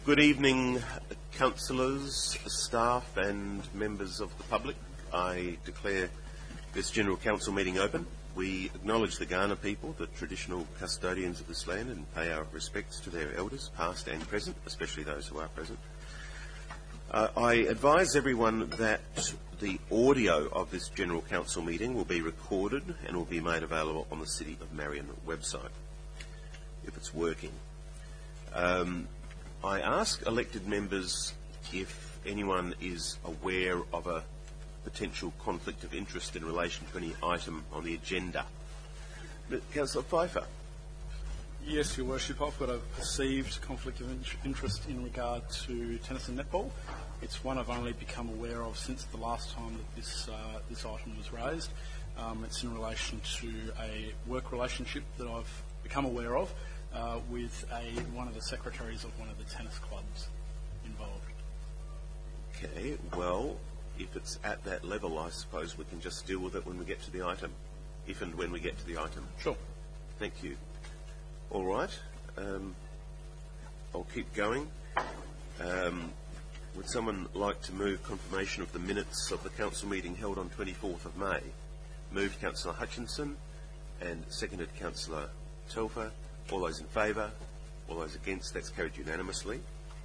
Good evening, councillors, staff and members of the public. I declare this General Council meeting open. We acknowledge the Kaurna people, the traditional custodians of this land, and pay our respects to their elders, past and present, especially those who are present. I advise everyone that the audio of this General Council meeting will be recorded and will be made available on the City of Marion website, if it's working. I ask elected members if anyone is aware of a potential conflict of interest in relation to any item on the agenda. Councillor Pfeiffer. Yes, Your Worship, I've got a perceived conflict of interest in regard to tennis and netball. It's one I've only become aware of since the last time that this item was raised. It's in relation to a work relationship that I've become aware of with one of the secretaries of one of the tennis clubs involved. Okay, well, if it's at that level, I suppose we can just deal with it when we get to the item, if and when we get to the item. Sure. Thank you. All right. I'll keep going. Would someone like to move confirmation of the minutes of the council meeting held on 24th of May? Moved Councillor Hutchinson and seconded Councillor Telfer. All those in favour? All those against? That's carried unanimously.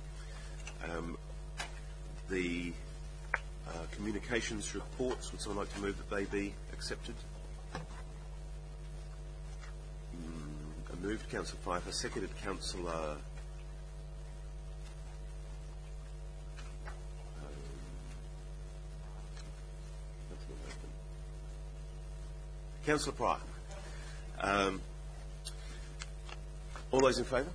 The communications reports, would someone like to move that they be accepted? Moved Councillor Pfeiffer, seconded Councillor Councillor Pryor. All those in favour?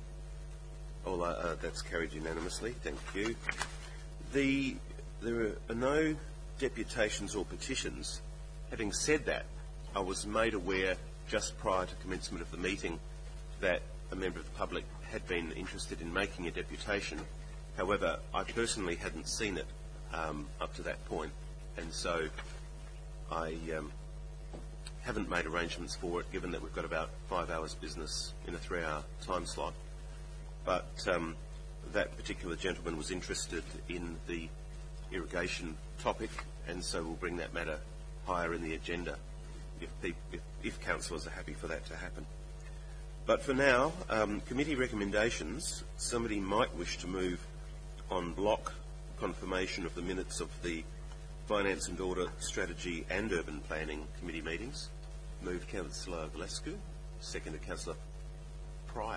That's carried unanimously. Thank you. There are no deputations or petitions. Having said that, I was made aware just prior to commencement of the meeting that a member of the public had been interested in making a deputation. However, I personally hadn't seen it up to that point, and so I haven't made arrangements for it, given that we've got about 5 hours business in a 3-hour time slot. But that particular gentleman was interested in the irrigation topic, and so we'll bring that matter higher in the agenda if councillors are happy for that to happen. But for now, committee recommendations. Somebody might wish to move on block confirmation of the minutes of the Finance and Audit, Strategy and Urban Planning committee meetings. Moved Councillor Valescu, seconded Councillor Pryor.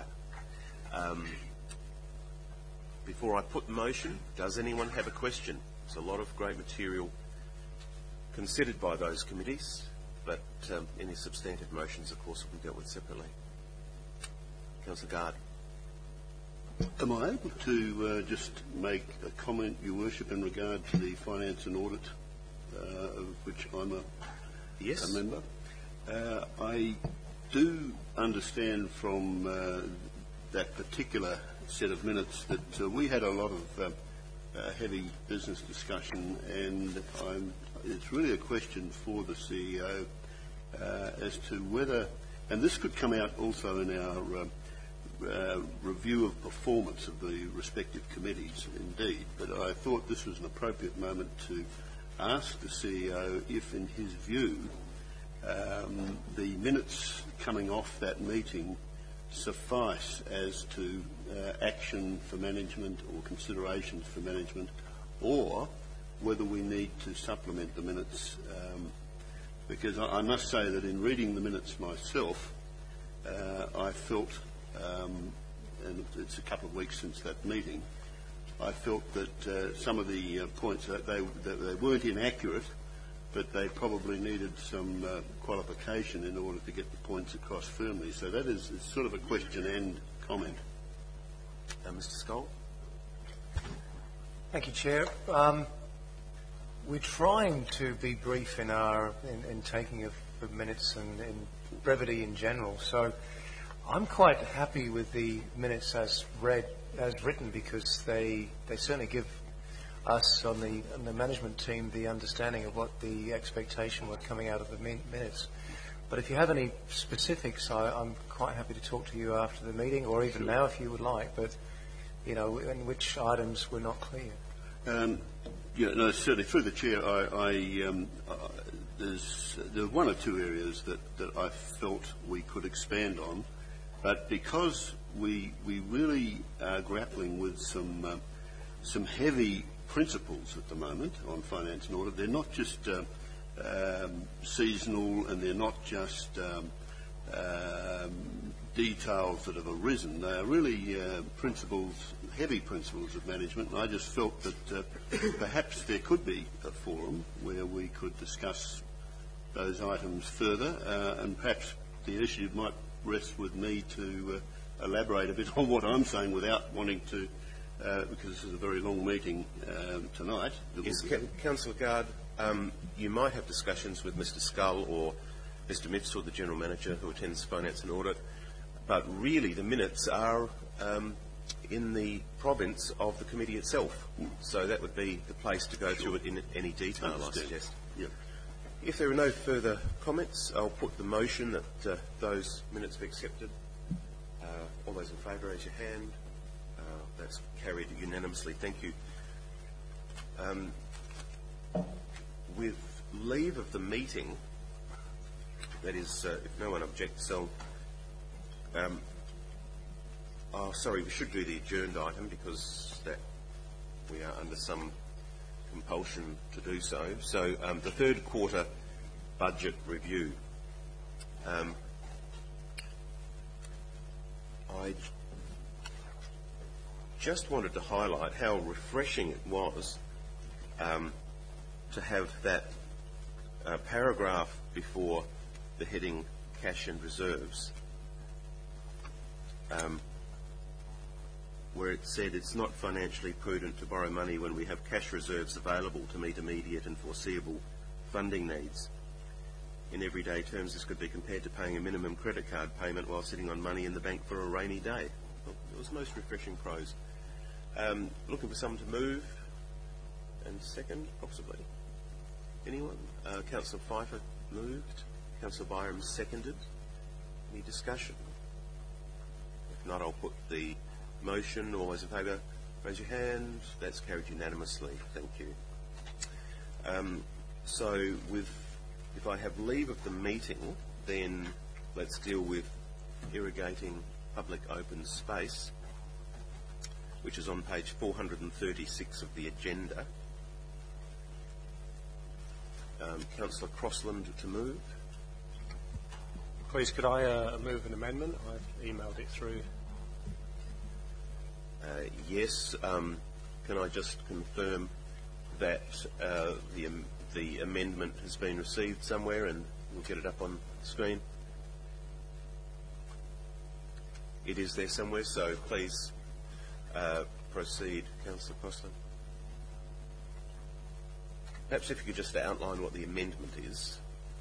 Before I put the motion, does anyone have a question? There's a lot of great material considered by those committees, but any substantive motions, of course, will be dealt with separately. Councillor Gard. Am I able to just make a comment, Your Worship, in regard to the Finance and Audit, of which I'm a member? I do understand from that particular set of minutes that we had a lot of heavy business discussion, and it's really a question for the CEO as to whether, and this could come out also in our review of performance of the respective committees indeed, but I thought this was an appropriate moment to ask the CEO if, in his view, the minutes coming off that meeting suffice as to action for management or considerations for management, or whether we need to supplement the minutes, because I must say that in reading the minutes myself, I felt, and it's a couple of weeks since that meeting, I felt that some of the points that they weren't inaccurate, but they probably needed some qualification in order to get the points across firmly. So that is sort of a question and comment. Mr. Skoll. Thank you, Chair. We're trying to be brief in taking of minutes and in brevity in general. So I'm quite happy with the minutes as written, because they certainly give us on the management team the understanding of what the expectation were coming out of the minutes. But if you have any specifics, I'm quite happy to talk to you after the meeting, or even now if you would like. But in which items were not clear. Certainly through the chair, there are one or two areas that I felt we could expand on, but because we really are grappling with some heavy principles at the moment on finance and audit. They're not just seasonal, and they're not just details that have arisen. They are really heavy principles of management, and I just felt that perhaps there could be a forum where we could discuss those items further, and perhaps the issue might rest with me to elaborate a bit on what I'm saying without wanting to, because this is a very long meeting tonight. Yes, Councillor Gard, you might have discussions with Mr Scull or Mr Mifs or the General Manager who attends Finance and Audit, but really the minutes are in the province of the committee itself, so that would be the place to go through it in any detail, I suggest. Yep. If there are no further comments, I'll put the motion that those minutes be accepted. All those in favour, raise your hand. That's carried unanimously. Thank you. With leave of the meeting, that is, if no one objects, sorry, we should do the adjourned item because we are under some compulsion to do so. So the third quarter budget review. I just wanted to highlight how refreshing it was to have that paragraph before the heading Cash and Reserves, where it said it's not financially prudent to borrow money when we have cash reserves available to meet immediate and foreseeable funding needs. In everyday terms, this could be compared to paying a minimum credit card payment while sitting on money in the bank for a rainy day. Well, it was most refreshing prose. Looking for someone to move and second, possibly. Anyone? Councillor Pfeiffer moved. Councillor Byram seconded. Any discussion? If not, I'll put the motion. All those in favour, raise your hand. That's carried unanimously. Thank you. If I have leave of the meeting, then let's deal with irrigating public open space, which is on page 436 of the agenda. Councillor Crossland to move. Please, could I move an amendment? I've emailed it through. Yes. Can I just confirm that the amendment has been received somewhere and we'll get it up on the screen? It is there somewhere, so please proceed, Councillor Crossland. Perhaps if you could just outline what the amendment is.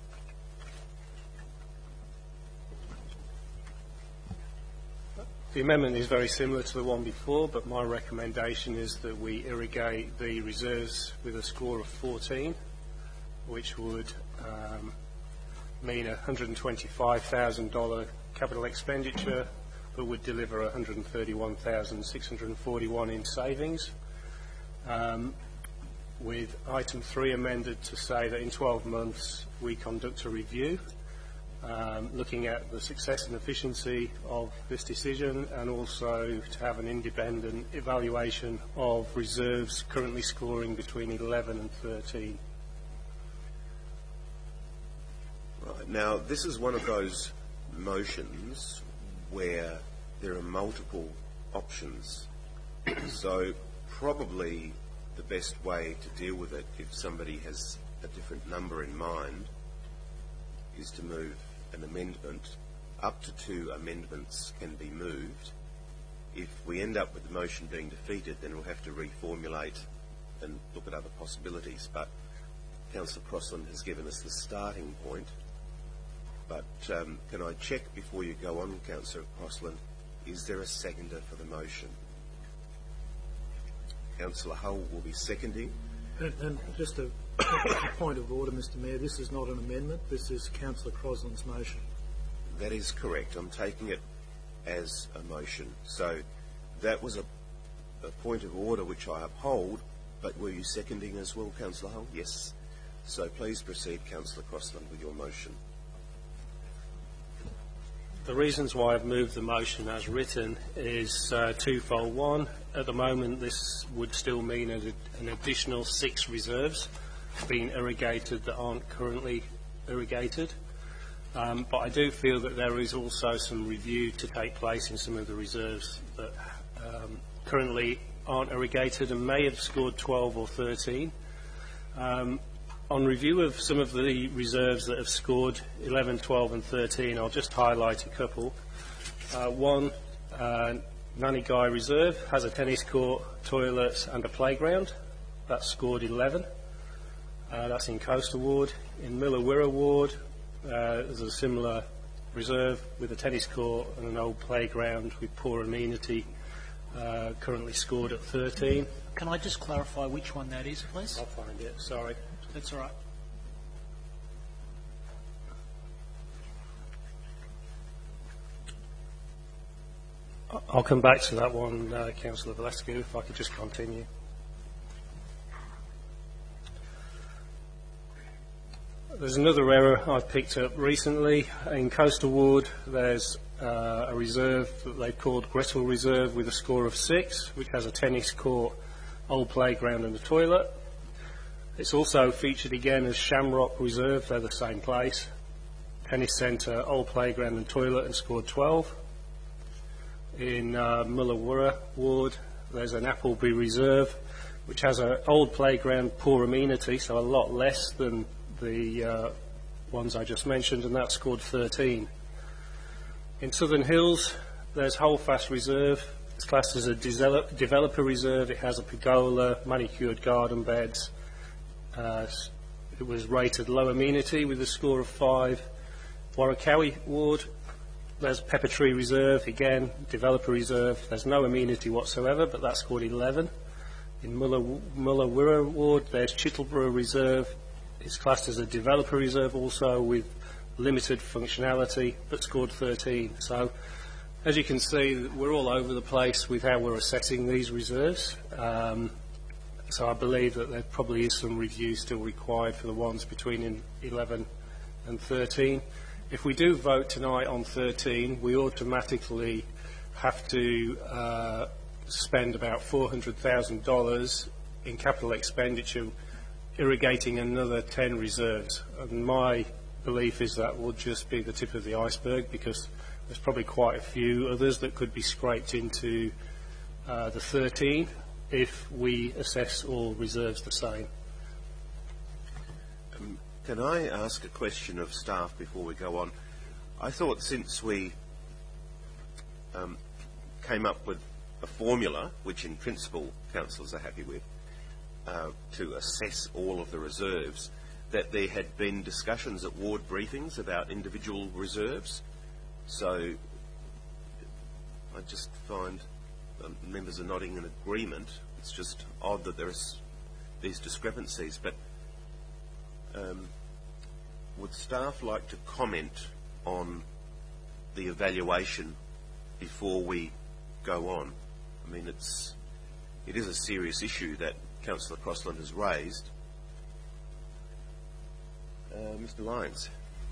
The amendment is very similar to the one before, but my recommendation is that we irrigate the reserves with a score of 14, which would mean a $125,000 capital expenditure, but would deliver $131,641 in savings. With item 3 amended to say that in 12 months we conduct a review looking at the success and efficiency of this decision, and also to have an independent evaluation of reserves currently scoring between 11 and 13. Right. Now, this is one of those motions where there are multiple options. So probably the best way to deal with it, if somebody has a different number in mind, is to move an amendment. Up to 2 amendments can be moved. If we end up with the motion being defeated, then we'll have to reformulate and look at other possibilities. But Councillor Crossland has given us the starting point. But can I check before you go on, Councillor Crossland, is there a seconder for the motion? Councillor Hull will be seconding. And just a point of order, Mr Mayor, this is not an amendment, this is Councillor Crossland's motion. That is correct. I'm taking it as a motion. So that was a point of order which I uphold, but were you seconding as well, Councillor Hull? Yes. So please proceed, Councillor Crossland, with your motion. The reasons why I've moved the motion as written is twofold. One, at the moment this would still mean an additional 6 reserves being irrigated that aren't currently irrigated. But I do feel that there is also some review to take place in some of the reserves that currently aren't irrigated and may have scored 12 or 13. On review of some of the reserves that have scored 11, 12 and 13, I'll just highlight a couple. One, Nannygai Reserve has a tennis court, toilets and a playground. That's scored 11. That's in Coastal Ward. In Miller Wirra Ward, there's a similar reserve with a tennis court and an old playground with poor amenity, currently scored at 13. Can I just clarify which one that is, please? I'll find it, sorry. That's all right. I'll come back to that one, Councillor Valescu, if I could just continue. There's another error I've picked up recently. In Coastal Ward, there's a reserve that they've called Gretel Reserve with a score of 6, which has a tennis court, old playground and a toilet. It's also featured again as Shamrock Reserve, they're the same place. Tennis centre, old playground and toilet, and scored 12. In Miller Wirra Ward, there's an Appleby Reserve, which has an old playground, poor amenity, so a lot less than the ones I just mentioned, and that scored 13. In Southern Hills, there's Holdfast Reserve. It's classed as a developer reserve. It has a pergola, manicured garden beds. It was rated low amenity with a score of 5. Warracowie Ward, there's Pepper Tree Reserve, again, developer reserve. There's no amenity whatsoever, but that scored 11. In Muller Wirra Ward, there's Chittleborough Reserve. It's classed as a developer reserve also with limited functionality, but scored 13. So, as you can see, we're all over the place with how we're assessing these reserves. So I believe that there probably is some review still required for the ones between 11 and 13. If we do vote tonight on 13, we automatically have to spend about $400,000 in capital expenditure irrigating another 10 reserves. And my belief is that will just be the tip of the iceberg, because there's probably quite a few others that could be scraped into the 13 if we assess all reserves the same. Can I ask a question of staff before we go on? I thought since we came up with a formula, which in principle councillors are happy with, to assess all of the reserves, that there had been discussions at ward briefings about individual reserves. So I just find members are nodding in agreement. It's just odd that there is these discrepancies. But would staff like to comment on the evaluation before we go on? I mean, it is a serious issue that Councillor Crossland has raised. Mr. Lyons.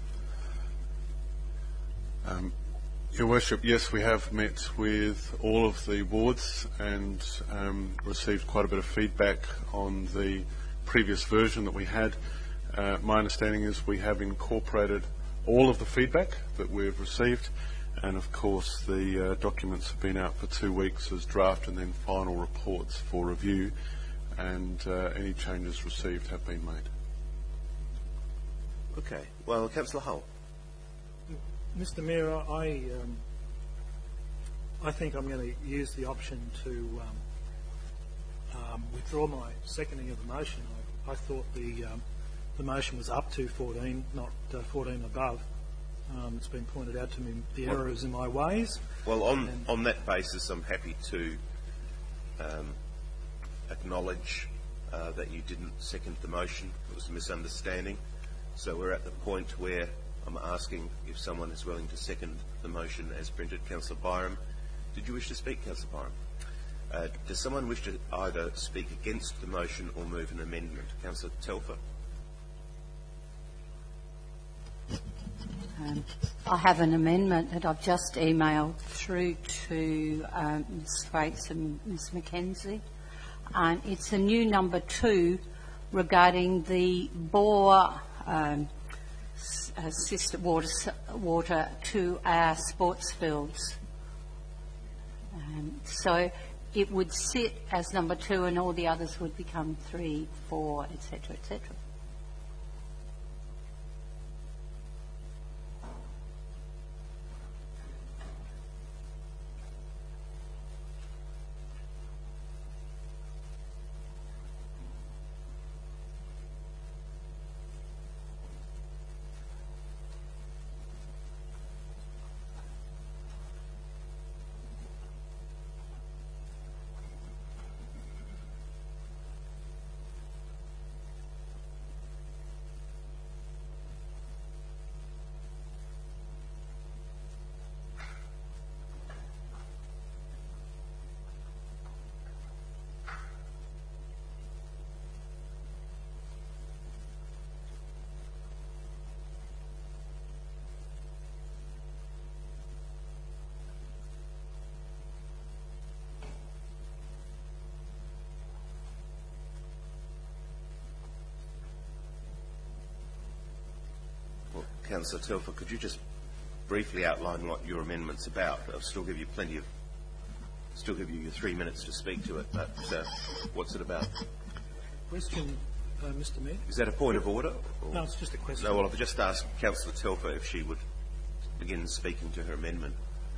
Your Worship, yes, we have met with all of the wards and received quite a bit of feedback on the previous version that we had. My understanding is we have incorporated all of the feedback that we've received, and of course the documents have been out for 2 weeks as draft and then final reports for review, and any changes received have been made. Okay. Well, Councillor Hull. Mr. Mayor, I think I'm going to use the option to withdraw my seconding of the motion. I thought the motion was up to 14, not 14 above. It's been pointed out to me the error is in my ways. Well, on that basis, I'm happy to acknowledge that you didn't second the motion. It was a misunderstanding. So we're at the point where I'm asking if someone is willing to second the motion as printed. Councillor Byram. Did you wish to speak, Councillor Does someone wish to either speak against the motion or move an amendment? Councillor Telfer. I have an amendment that I've just emailed through to Ms Thwaites and Ms Mackenzie. It's a new number 2 regarding the bore system water to our sports fields. So it would sit as number 2 and all the others would become 3, 4, etc., etc. Councillor Telfer, could you just briefly outline what your amendment's about? I'll still give you your 3 minutes to speak to it, but what's it about? Question, Mr Mayor. Is that a point of order? Or? No, it's just a question. No, well, I've just asked Councillor Telfer if she would begin speaking to her amendment.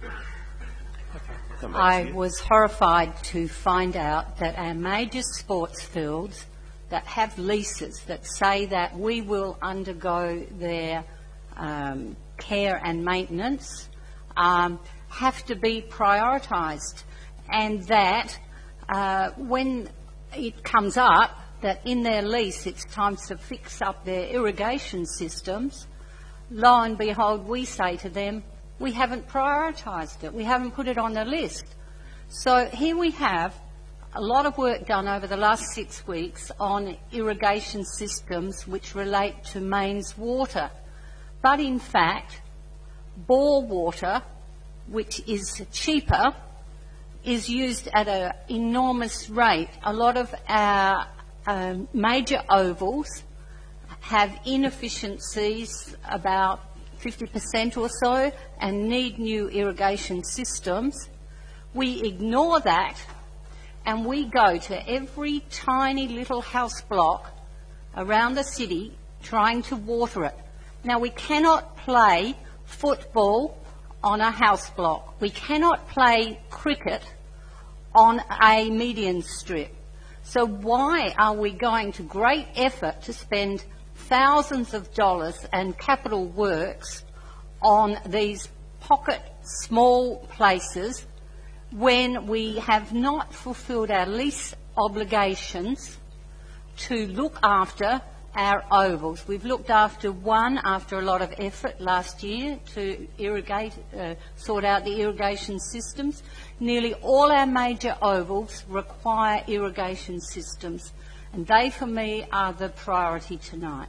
Okay. I was horrified to find out that our major sports fields that have leases that say that we will undergo their care and maintenance have to be prioritised, and that when it comes up that in their lease it's time to fix up their irrigation systems, lo and behold we say to them, we haven't prioritised it, we haven't put it on the list. So here we have a lot of work done over the last 6 weeks on irrigation systems which relate to mains water. But in fact, bore water, which is cheaper, is used at an enormous rate. A lot of our major ovals have inefficiencies, about 50% or so, and need new irrigation systems. We ignore that and we go to every tiny little house block around the city trying to water it. Now, we cannot play football on a house block. We cannot play cricket on a median strip. So why are we going to great effort to spend thousands of dollars and capital works on these pocket small places when we have not fulfilled our lease obligations to look after our ovals? We've looked after one after a lot of effort last year to sort out the irrigation systems. Nearly all our major ovals require irrigation systems, and they, for me, are the priority tonight.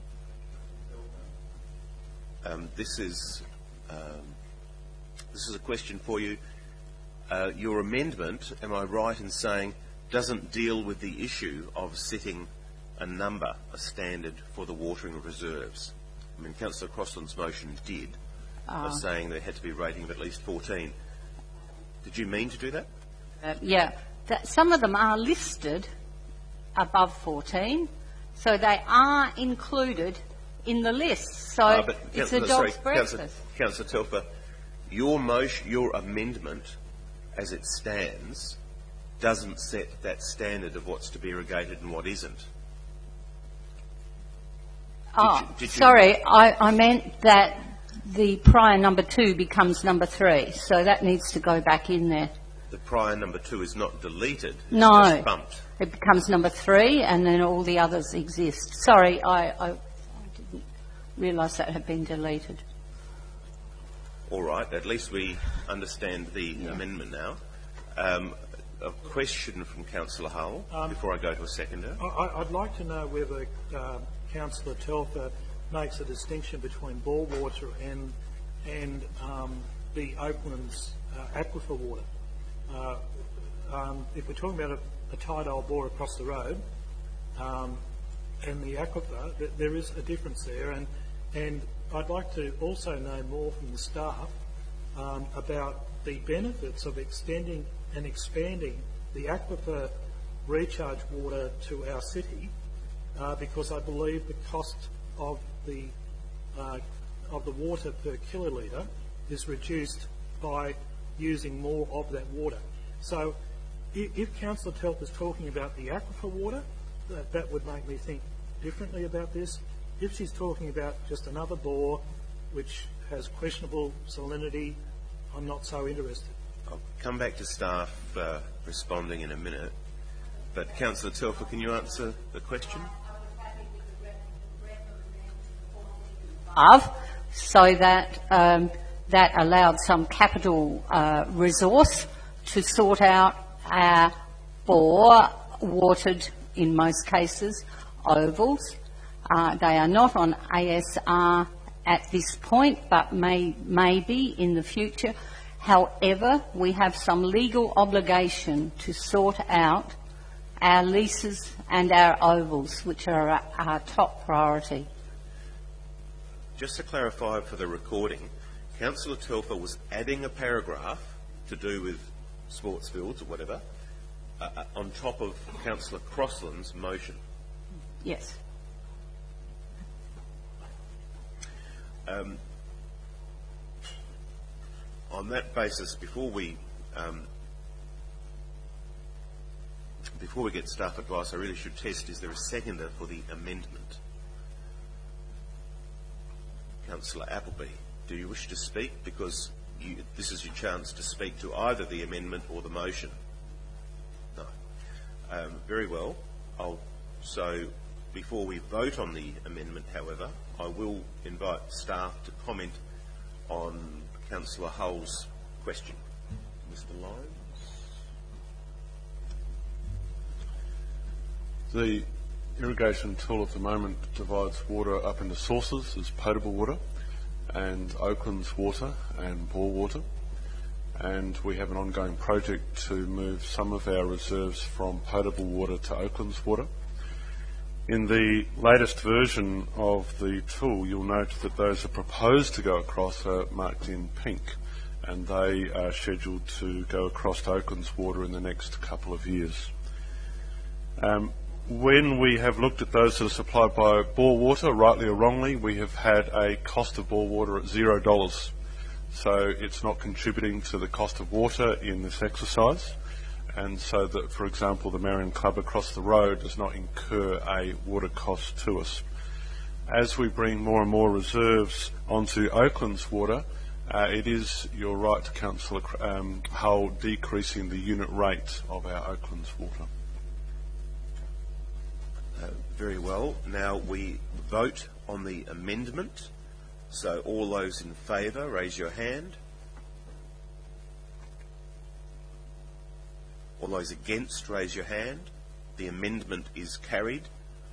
This is a question for you. Your amendment, am I right in saying, doesn't deal with the issue of setting a standard for the watering of reserves? I mean, Councillor Crossland's motion did, by saying there had to be a rating of at least 14. Did you mean to do that? Yeah. Some of them are listed above 14, so they are included in the list. So it's a dog's breakfast. Councillor Telfer, your amendment, as it stands, doesn't set that standard of what's to be irrigated and what isn't. Sorry, I meant that the prior number 2 becomes number 3, so that needs to go back in there. The prior number 2 is not deleted, it's no, just bumped. It becomes number 3 and then all the others exist. Sorry, I didn't realise that had been deleted. All right, at least we understand the amendment now. a question from Councillor Hull before I go to a seconder. I'd like to know whether Councillor Telfer makes a distinction between bore water and the Oaklands aquifer water. If we're talking about a tidal bore across the road and the aquifer, there is a difference there, and I'd like to also know more from the staff about the benefits of extending and expanding the aquifer recharge water to our city, because I believe the cost of the water per kilolitre is reduced by using more of that water. So if Councillor Telfer is talking about the aquifer water, that would make me think differently about this. If she's talking about just another bore which has questionable salinity, I'm not so interested. I'll come back to staff responding in a minute. But Councillor Telfer, can you answer the question? So that that allowed some capital resource to sort out our bore watered, in most cases, ovals. They are not on ASR at this point, but may be in the future. However, we have some legal obligation to sort out our leases and our ovals, which are our top priority. Just to clarify for the recording, Councillor Telfer was adding a paragraph to do with sports fields or whatever on top of Councillor Crossland's motion. Yes. On that basis, before we get staff advice, I really should test, is there a seconder for the amendment? Councillor Appleby, do you wish to speak? Because this is your chance to speak to either the amendment or the motion. No. Very well. So before we vote on the amendment, however, I will invite staff to comment on Councillor Hull's question. Mr. Lyons? The irrigation tool at the moment divides water up into sources as potable water and Oaklands water and bore water, and we have an ongoing project to move some of our reserves from potable water to Oaklands water. In the latest version of the tool, you'll note that those are proposed to go across are marked in pink, and they are scheduled to go across to Oaklands water in the next couple of years. When we have looked at those that are supplied by bore water, rightly or wrongly, we have had a cost of bore water at $0. So it's not contributing to the cost of water in this exercise. And so that, for example, the Marion Club across the road does not incur a water cost to us. As we bring more and more reserves onto Oaklands water, it is, you're right, Councillor Hull, decreasing the unit rate of our Oaklands water. Very well. Now we vote on the amendment. So all those in favour, raise your hand. All those against, raise your hand. The amendment is carried.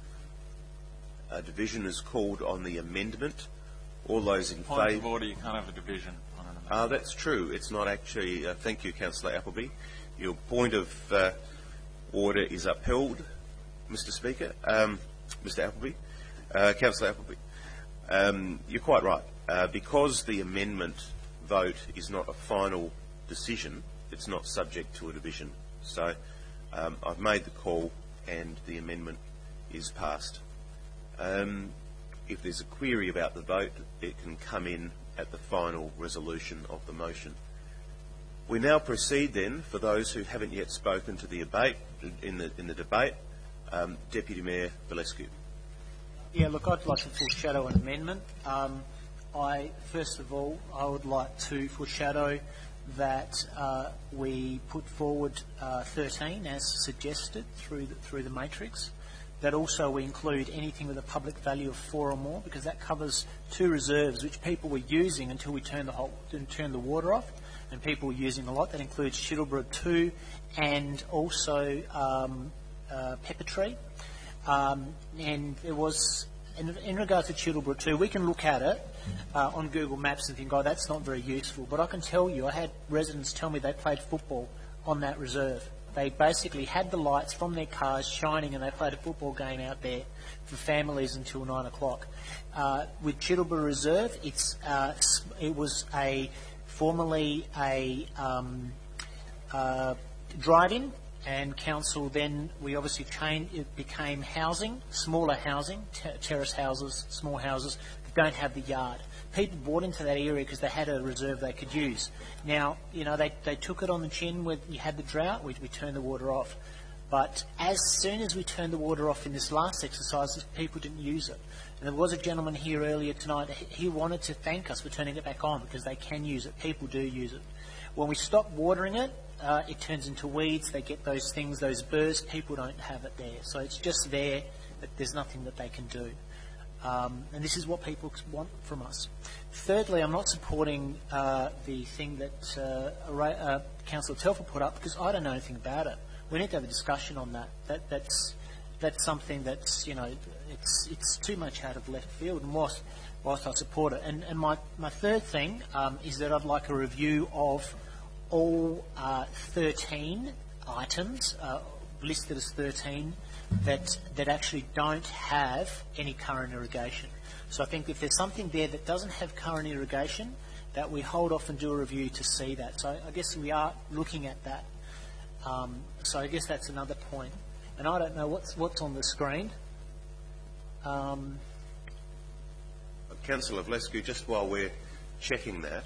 A division is called on the amendment. All those in favour... Point of order, you can't have a division on an amendment. That's true. It's not actually... thank you, Councillor Appleby. Your point of order is upheld, Mr. Speaker. Mr. Appleby. Councillor Appleby. You're quite right. Because the amendment vote is not a final decision, it's not subject to a division. So I've made the call and the amendment is passed. If there's a query about the vote, it can come in at the final resolution of the motion. We now proceed then, for those who haven't yet spoken to the debate, in the debate, Deputy Mayor Valescu. Yeah, look, I'd like to foreshadow an amendment. First of all, I would like to foreshadow that we put forward 13 as suggested through the matrix. That also we include anything with a public value of 4 or more, because that covers 2 reserves which people were using until we turned the water off. and people using a lot. That includes Shittleburgh 2 and also Peppertree. And there was, in regards to Shittleburgh 2, we can look at it on Google Maps and think, oh, that's not very useful. But I can tell you, I had residents tell me they played football on that reserve. They basically had the lights from their cars shining and they played a football game out there for families until 9 o'clock. With Shittleburgh Reserve, it was formerly a drive-in, and council then, we obviously changed, it became housing, smaller housing, terrace houses, small houses that don't have the yard. People bought into that area because they had a reserve they could use. Now, they took it on the chin when you had the drought, we turned the water off. But as soon as we turned the water off in this last exercise, people didn't use it. And there was a gentleman here earlier tonight, he wanted to thank us for turning it back on because they can use it, people do use it. When we stop watering it, it turns into weeds, they get those things, those burrs, people don't have it there. So it's just there, but there's nothing that they can do. And this is what people want from us. Thirdly, I'm not supporting the thing that Councillor Telfer put up because I don't know anything about it. We need to have a discussion on that. That's something that's, it's too much out of left field, and whilst I support it. And my third thing is that I'd like a review of all 13 items listed as 13 that actually don't have any current irrigation. So I think if there's something there that doesn't have current irrigation, that we hold off and do a review to see that. So I guess we are looking at that. So I guess that's another point. And I don't know what's on the screen. Councillor Vlescu, just while we're checking that,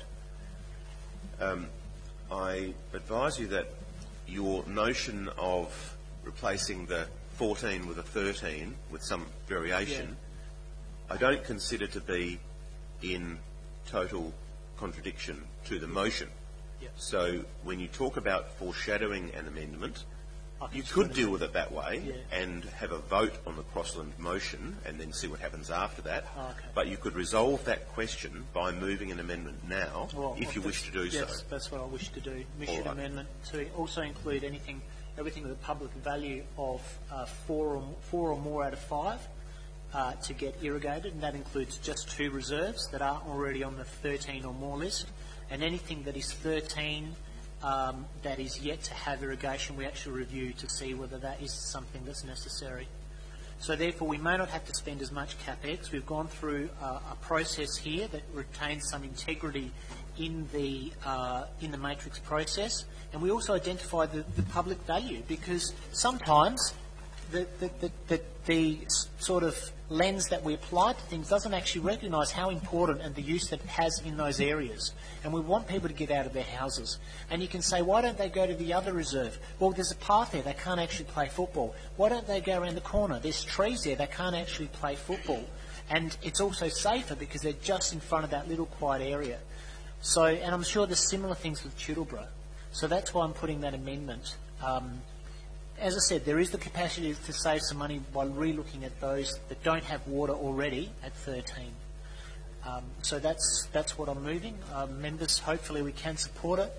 I advise you that your notion of replacing the 14 with a 13 with some variation, I don't consider to be in total contradiction to the motion. Yep. So when you talk about foreshadowing an amendment, you could deal with it that way and have a vote on the Crossland motion and then see what happens after that. But you could resolve that question by moving an amendment now if you wish to do so. Yes, that's what I wish to do. Mission amendment to also include everything with a public value of 4 or more out of 5 to get irrigated, and that includes just 2 reserves that are already on the 13 or more list, and anything that is 13 that is yet to have irrigation, we actually review to see whether that is something that's necessary. So therefore, we may not have to spend as much CapEx. We've gone through a process here that retains some integrity in the matrix process, and we also identify the public value, because sometimes the sort of lens that we apply to things doesn't actually recognise how important and the use that it has in those areas. And we want people to get out of their houses. And you can say, why don't they go to the other reserve? Well, there's a path there, they can't actually play football. Why don't they go around the corner? There's trees there, they can't actually play football. And it's also safer because they're just in front of that little quiet area. So, and I'm sure there's similar things with Shittleburgh. So that's why I'm putting that amendment. As I said, there is the capacity to save some money by re-looking at those that don't have water already at 13. So that's what I'm moving. Members, hopefully we can support it.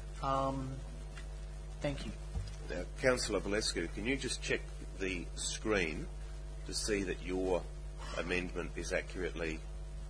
Thank you. Now, Councillor Vlescu, can you just check the screen to see that your amendment is accurately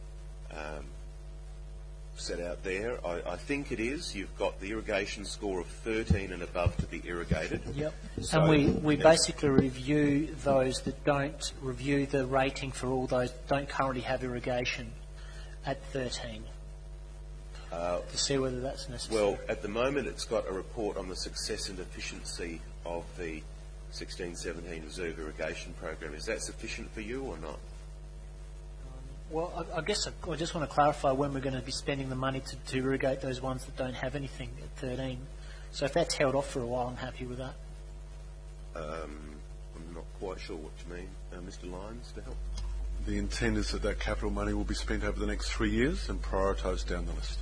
set out there? I think it is. You've got the irrigation score of 13 and above to be irrigated. Yep. So and we basically review those that don't review the rating for all those that don't currently have irrigation at 13 to see whether that's necessary. Well, at the moment it's got a report on the success and efficiency of the 16-17 reserve irrigation program. Is that sufficient for you or not? Well, I guess I just want to clarify when we're going to be spending the money to irrigate those ones that don't have anything at 13. So if that's held off for a while, I'm happy with that. I'm not quite sure what you mean. Mr. Lyons, to help. The intent is that capital money will be spent over the next 3 years and prioritised down the list.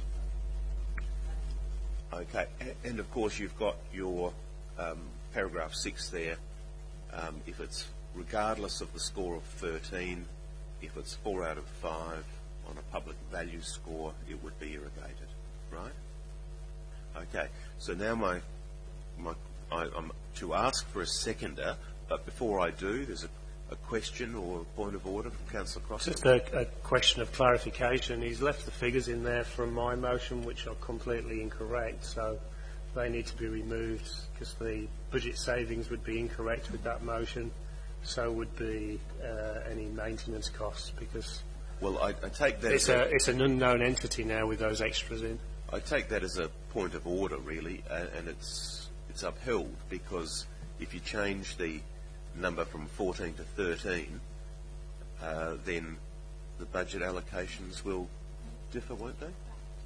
Okay, and of course you've got your paragraph 6 there. If it's regardless of the score of 13, if it's 4 out of 5 on a public value score, it would be irrigated, right? Okay. So now I'm to ask for a seconder, but before I do, there's a question or a point of order from Councillor Crossan. Just a question of clarification. He's left the figures in there from my motion, which are completely incorrect, so they need to be removed because the budget savings would be incorrect with that motion. So would be any maintenance costs, because well, I take that it's an unknown entity now with those extras in. I take that as a point of order, really, and it's upheld, because if you change the number from 14 to 13, then the budget allocations will differ, won't they?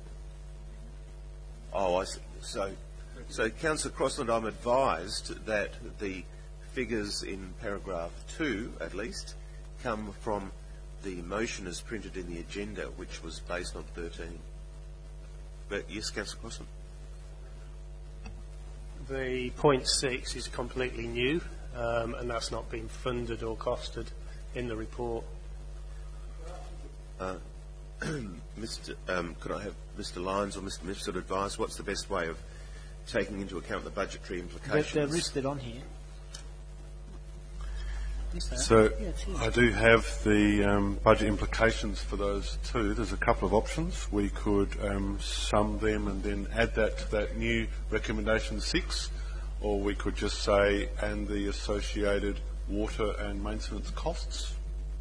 Oh, I see. So Councillor Crossland, I'm advised that the figures in paragraph 2, at least, come from the motion as printed in the agenda, which was based on 13. But yes, Councillor Crossland. The point 6 is completely new, and that's not been funded or costed in the report. Could I have Mr. Lyons or Mr. Mifsud advise what's the best way of taking into account the budgetary implications? They're listed on here. So I do have the budget implications for those two. There's a couple of options. We could sum them and then add that to that new recommendation 6, or we could just say, and the associated water and maintenance costs.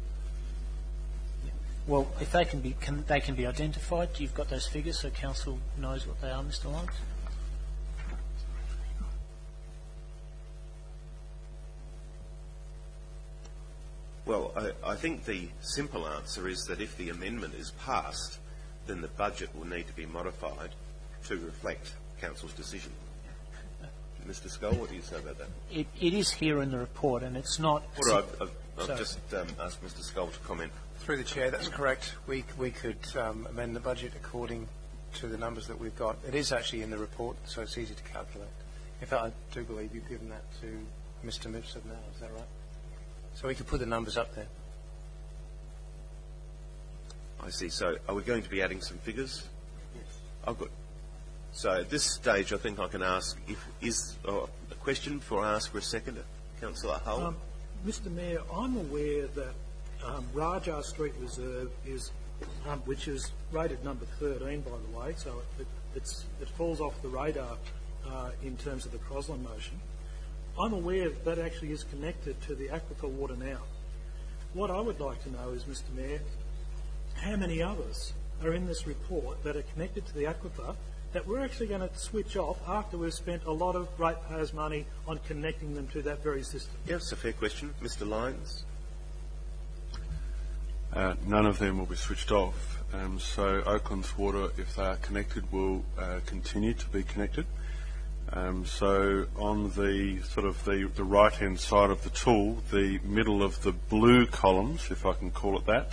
Well, if they can be identified, you've got those figures, so council knows what they are, Mr. Lyons. Well, I think the simple answer is that if the amendment is passed, then the budget will need to be modified to reflect Council's decision. Mr. Scull, what do you say about that? It is here in the report, and it's not... I've just asked Mr. Scull to comment. Through the Chair, that's correct. We could amend the budget according to the numbers that we've got. It is actually in the report, so it's easy to calculate. In fact, I do believe you've given that to Mr. Mifsud now, is that right? So we could put the numbers up there. I see. So are we going to be adding some figures? Yes. Oh, good. So at this stage, I think I can ask, a question before I ask for a seconder. Councillor Hull? Mr. Mayor, I'm aware that Rajah Street Reserve is, which is rated number 13, by the way, so it falls off the radar in terms of the Crosland motion. I'm aware that actually is connected to the aquifer water now. What I would like to know is, Mr. Mayor, how many others are in this report that are connected to the aquifer that we're actually going to switch off after we've spent a lot of ratepayers' money on connecting them to that very system? Yes, it's a fair question. Mr. Lyons? None of them will be switched off. So Oakland's water, if they are connected, will continue to be connected. So on the sort of the right-hand side of the tool, the middle of the blue columns, if I can call it that,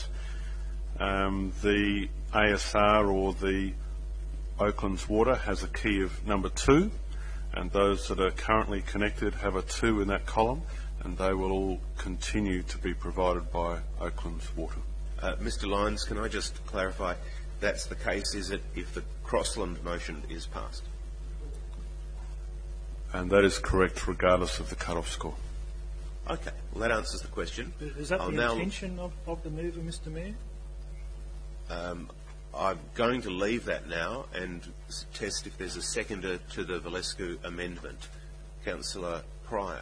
the ASR or the Oakland's water has a key of number 2, and those that are currently connected have a 2 in that column, and they will all continue to be provided by Oakland's water. Mr. Lyons, can I just clarify, that's the case, is it, if the Crossland motion is passed? And that is correct regardless of the cut-off score. Okay, well that answers the question. Is that the intention of the mover, Mr. Mayor? I'm going to leave that now and test if there's a seconder to the Valescu amendment. Councillor Pryor.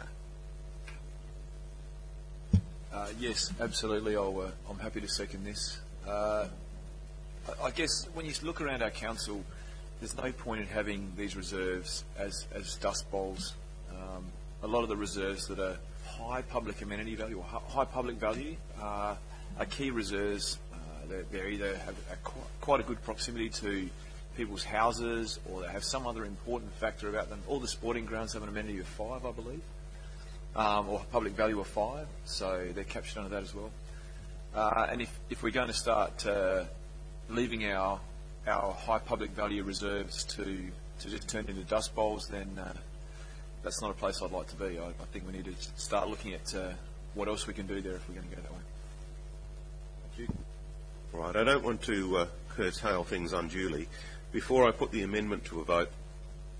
Yes, absolutely. I'm happy to second this. I guess when you look around our council, there's no point in having these reserves as dust bowls. A lot of the reserves that are high public amenity value or high public value are key reserves. They either have quite a good proximity to people's houses, or they have some other important factor about them. All the sporting grounds have an amenity of 5, I believe, or public value of 5, so they're captured under that as well. And if we're going to start leaving our high public value reserves to just turn into dust bowls, then that's not a place I'd like to be. I think we need to start looking at what else we can do there if we're going to go that way. Thank you. Right, I don't want to curtail things unduly. Before I put the amendment to a vote,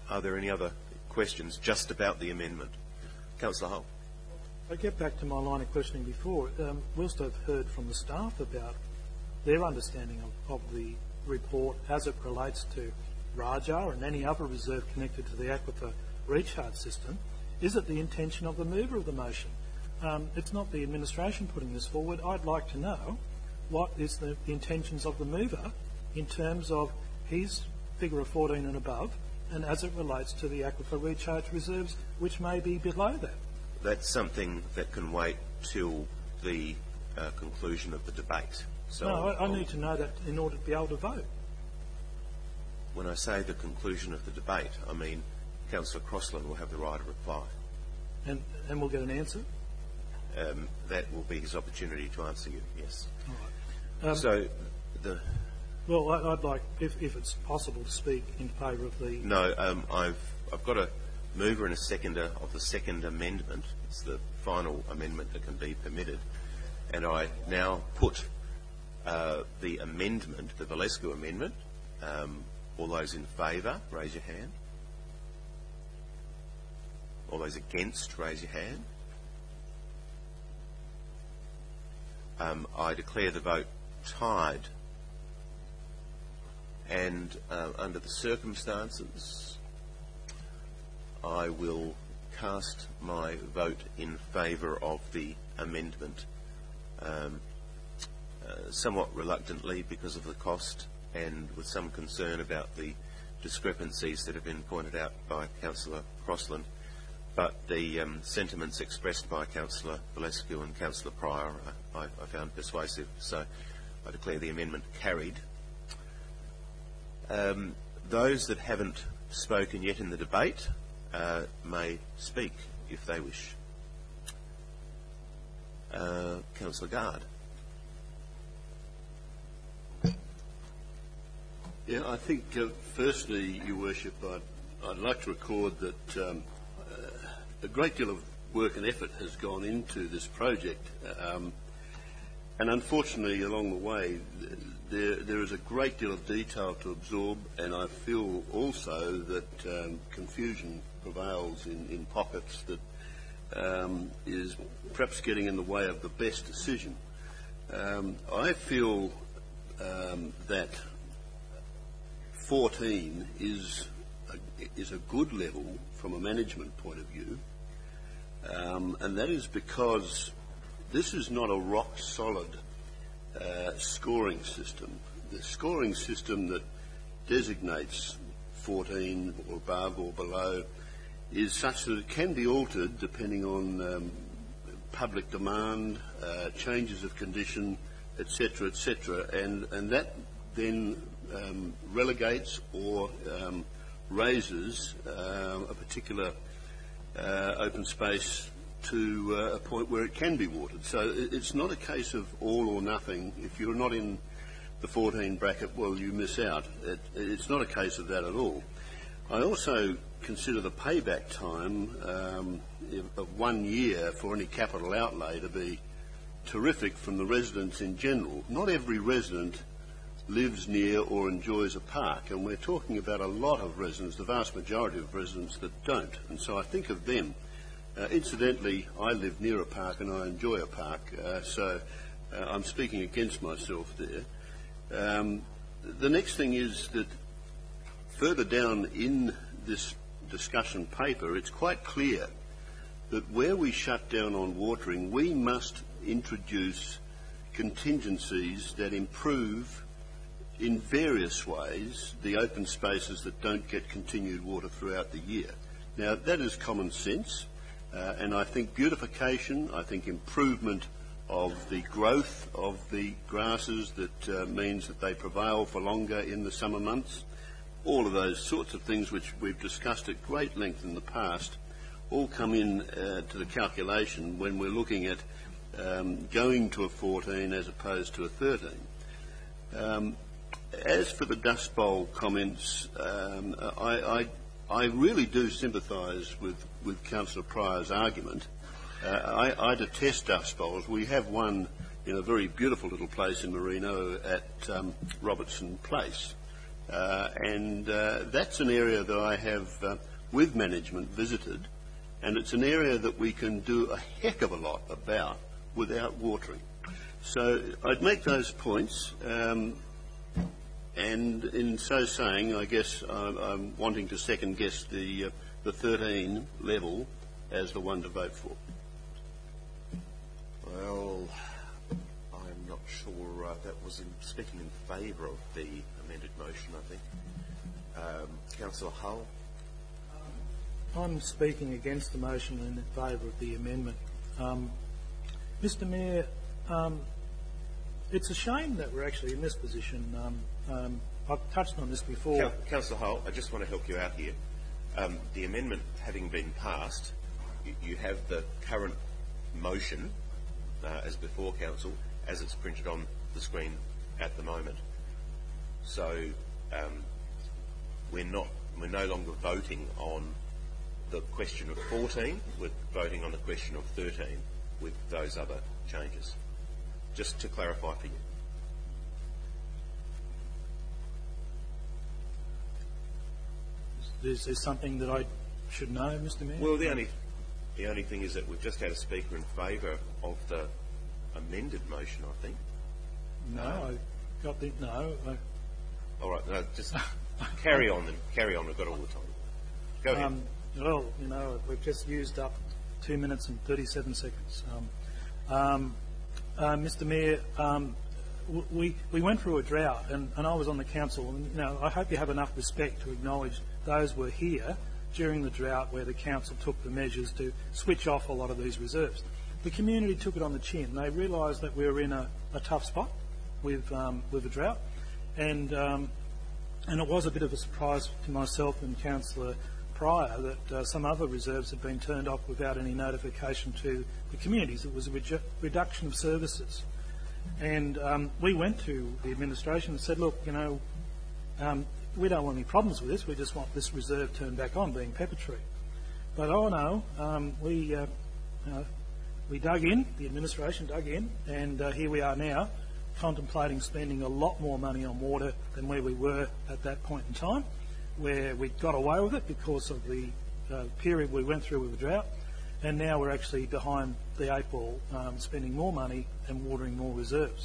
Are there any other questions just about the amendment? Councillor Hull. I get back to my line of questioning before. Whilst I've heard from the staff about their understanding of the report as it relates to Rajar and any other reserve connected to the aquifer recharge system, is it the intention of the mover of the motion? It's not the administration putting this forward. I'd like to know what is the intentions of the mover in terms of his figure of 14 and above, and as it relates to the aquifer recharge reserves, which may be below that. That's something that can wait till the conclusion of the debate. So no, I need to know that in order to be able to vote. When I say the conclusion of the debate, I mean Councillor Crossland will have the right of reply. And we'll get an answer? That will be his opportunity to answer you, yes. All right. So, Well, I'd like, if it's possible, to speak in favour of the... No, I've got a mover and a seconder of the second amendment. It's the final amendment that can be permitted. And I now put the amendment, the Valescu amendment. All those in favour, raise your hand. All those against, raise your hand. I declare the vote tied. And under the circumstances, I will cast my vote in favour of the amendment, somewhat reluctantly because of the cost and with some concern about the discrepancies that have been pointed out by Councillor Crossland. But the sentiments expressed by Councillor Valescu and Councillor Pryor I found persuasive, so I declare the amendment carried. Those that haven't spoken yet in the debate may speak if they wish. Councillor Gard. Yeah, I think firstly, Your Worship, I'd like to record that a great deal of work and effort has gone into this project, and unfortunately along the way there is a great deal of detail to absorb, and I feel also that confusion prevails in pockets that is perhaps getting in the way of the best decision. I feel that 14 is a good level from a management point of view, and that is because this is not a rock-solid scoring system. The scoring system that designates 14 or above or below is such that it can be altered depending on public demand, changes of condition, etc., and that then relegates or raises a particular open space to a point where it can be watered. So it's not a case of all or nothing. If you're not in the 14 bracket, well, you miss out. It's not a case of that at all. I also consider the payback time of 1 year for any capital outlay to be terrific from the residents in general. Not every resident lives near or enjoys a park, and we're talking about a lot of residents, the vast majority of residents that don't, and so I think of them. Incidentally, I live near a park and I enjoy a park, so I'm speaking against myself there. The next thing is that further down in this discussion paper, it's quite clear that where we shut down on watering, we must introduce contingencies that improve in various ways the open spaces that don't get continued water throughout the year. Now, that is common sense, and I think beautification, I think improvement of the growth of the grasses that means that they prevail for longer in the summer months, all of those sorts of things which we've discussed at great length in the past, all come in to the calculation when we're looking at going to a 14 as opposed to a 13. As for the Dust Bowl comments, I really do sympathise with Councillor Pryor's argument. I detest Dust Bowls. We have one in a very beautiful little place in Merino at Robertson Place. and that's an area that I have, with management, visited, and it's an area that we can do a heck of a lot about without watering. So I'd make those points, and in so saying, I guess I'm wanting to second guess the 13 level as the one to vote for. Well, I'm not sure that was speaking in favour of the amended motion, I think. Councillor Hull? I'm speaking against the motion and in favour of the amendment. Mr Mayor, it's a shame that we're actually in this position. I've touched on this before. Councillor Hull, I just want to help you out here. The amendment having been passed, you have the current motion as before council, as it's printed on the screen at the moment. So we're no longer voting on the question of 14, we're voting on the question of 13 with those other changes. Just to clarify for you. Is there something that I should know, Mr Mayor? Well, the only thing is that we've just had a speaker in favour of the amended motion, I think. No, I got the... No. All right, no, just carry on then. Carry on, we've got all the time. Go ahead. Well, you know, we've just used up 2 minutes and 37 seconds. Mr Mayor, we went through a drought, and I was on the council, and you know, I hope you have enough respect to acknowledge those were here during the drought where the council took the measures to switch off a lot of these reserves. The community took it on the chin. They realised that we were in a tough spot with the drought, and it was a bit of a surprise to myself and Councillor Pryor that some other reserves had been turned off without any notification to the communities. It was a reduction of services. And we went to the administration and said, look, you know, we don't want any problems with this, we just want this reserve turned back on, being Pepper Tree. But oh no, we dug in, the administration dug in, and here we are now contemplating spending a lot more money on water than where we were at that point in time, where we got away with it because of the period we went through with the drought, and now we're actually behind the 8 ball, spending more money and watering more reserves.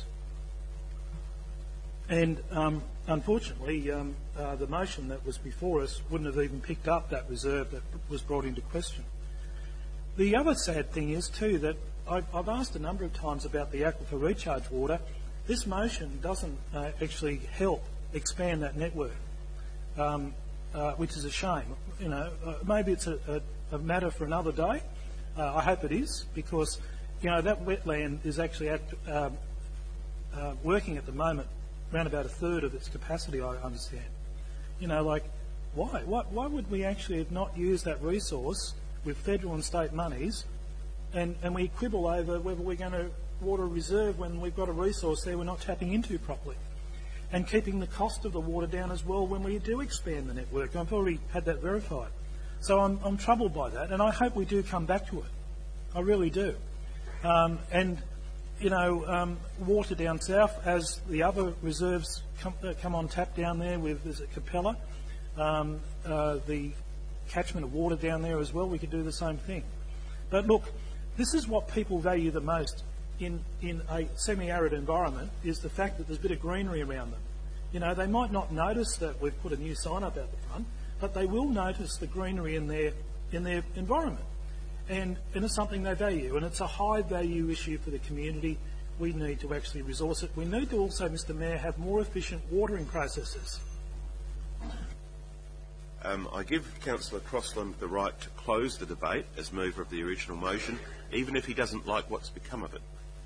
And unfortunately, the motion that was before us wouldn't have even picked up that reserve that was brought into question. The other sad thing is too that I've asked a number of times about the aquifer recharge water. This motion doesn't actually help expand that network, which is a shame. You know, maybe it's a matter for another day. I hope it is, because you know that wetland is actually working at the moment around about a third of its capacity, I understand. You know, like, why? Why would we actually have not used that resource with federal and state monies, and we quibble over whether we're going to water a reserve when we've got a resource there we're not tapping into properly, and keeping the cost of the water down as well when we do expand the network. I've already had that verified. So I'm troubled by that, and I hope we do come back to it. I really do. And, you know, water down south, as the other reserves come on tap down there with, is it Capella, the catchment of water down there as well, we could do the same thing. But look, this is what people value the most in a semi-arid environment, is the fact that there's a bit of greenery around them. You know, they might not notice that we've put a new sign up out the front, but they will notice the greenery in their environment. And it's something they value, and it's a high value issue for the community. We need to actually resource it. We need to also, Mr Mayor, have more efficient watering processes. I give Councillor Crossland the right to close the debate as mover of the original motion, even if he doesn't like what's become of it.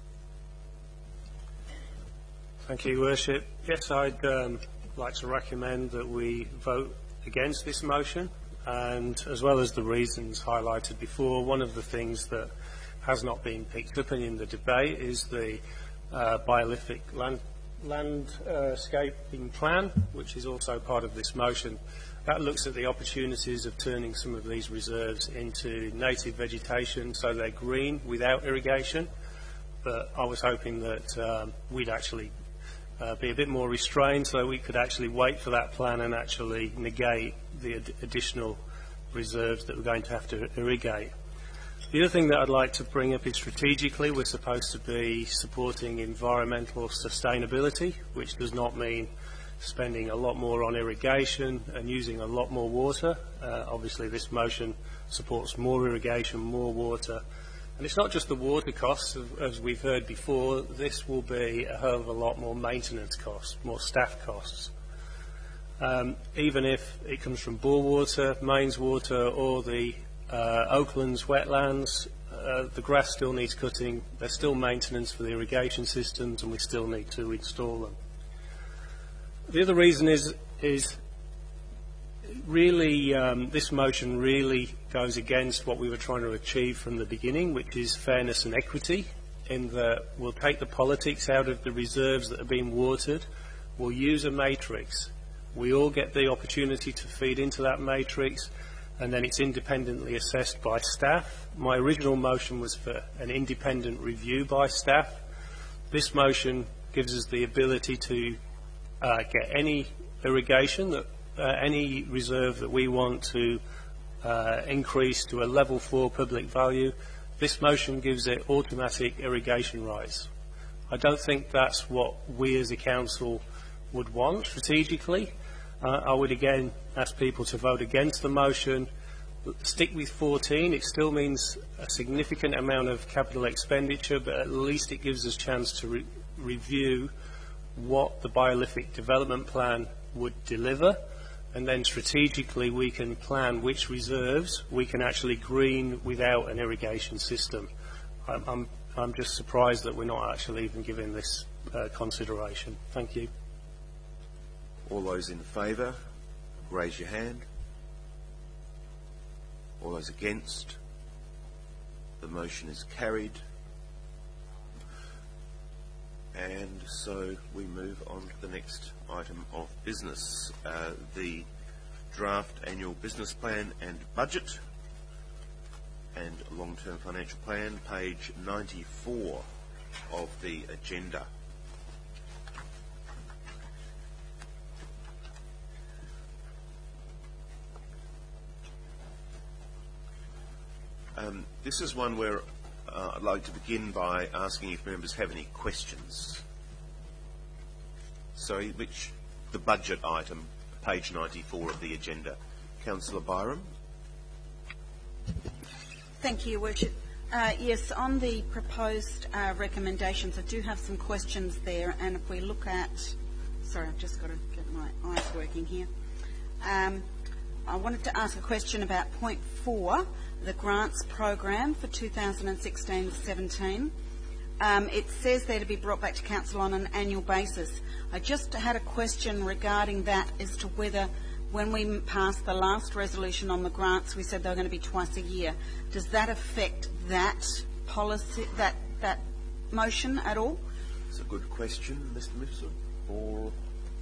Thank you, Your Worship. Yes, I'd like to recommend that we vote against this motion, and as well as the reasons highlighted before, one of the things that has not been picked up in the debate is the biolific landscaping plan, which is also part of this motion. That looks at the opportunities of turning some of these reserves into native vegetation so they're green without irrigation, but I was hoping that we'd actually be a bit more restrained so we could actually wait for that plan and actually negate the additional reserves that we're going to have to irrigate. The other thing that I'd like to bring up is strategically we're supposed to be supporting environmental sustainability, which does not mean spending a lot more on irrigation and using a lot more water. Obviously this motion supports more irrigation, more water. And it's not just the water costs, as we've heard before, this will be a hell of a lot more maintenance costs, more staff costs. Even if it comes from bore water, mains water or the Oaklands wetlands, the grass still needs cutting, there's still maintenance for the irrigation systems and we still need to install them. The other reason is really this motion really goes against what we were trying to achieve from the beginning, which is fairness and equity, in that we'll take the politics out of the reserves that are being watered, we'll use a matrix, we all get the opportunity to feed into that matrix, and then it's independently assessed by staff. My original motion was for an independent review by staff. This motion gives us the ability to get any irrigation, any reserve that we want to increase to a level 4 public value. This motion gives it automatic irrigation rights. I don't think that's what we as a council would want strategically. I would again ask people to vote against the motion. Stick with 14. It still means a significant amount of capital expenditure, but at least it gives us a chance to review what the biolific development plan would deliver, and then strategically we can plan which reserves we can actually green without an irrigation system. I'm just surprised that we're not actually even giving this consideration. Thank you. All those in favour, raise your hand. All those against? The motion is carried. And so we move on to the next item of business, the draft annual business plan and budget and long-term financial plan, page 94 of the agenda. This is one where I'd like to begin by asking if members have any questions. Sorry, the budget item, page 94 of the agenda. Councillor Byram. Thank you, Your Worship. Yes, on the proposed recommendations, I do have some questions there, and if we look at... Sorry, I've just got to get my eyes working here. I wanted to ask a question about point 4, the grants program for 2016-17. It says there to be brought back to council on an annual basis. I just had a question regarding that as to whether, when we passed the last resolution on the grants, we said they were going to be twice a year. Does that affect that policy, that motion at all? It's a good question, Mr. Mifsud, or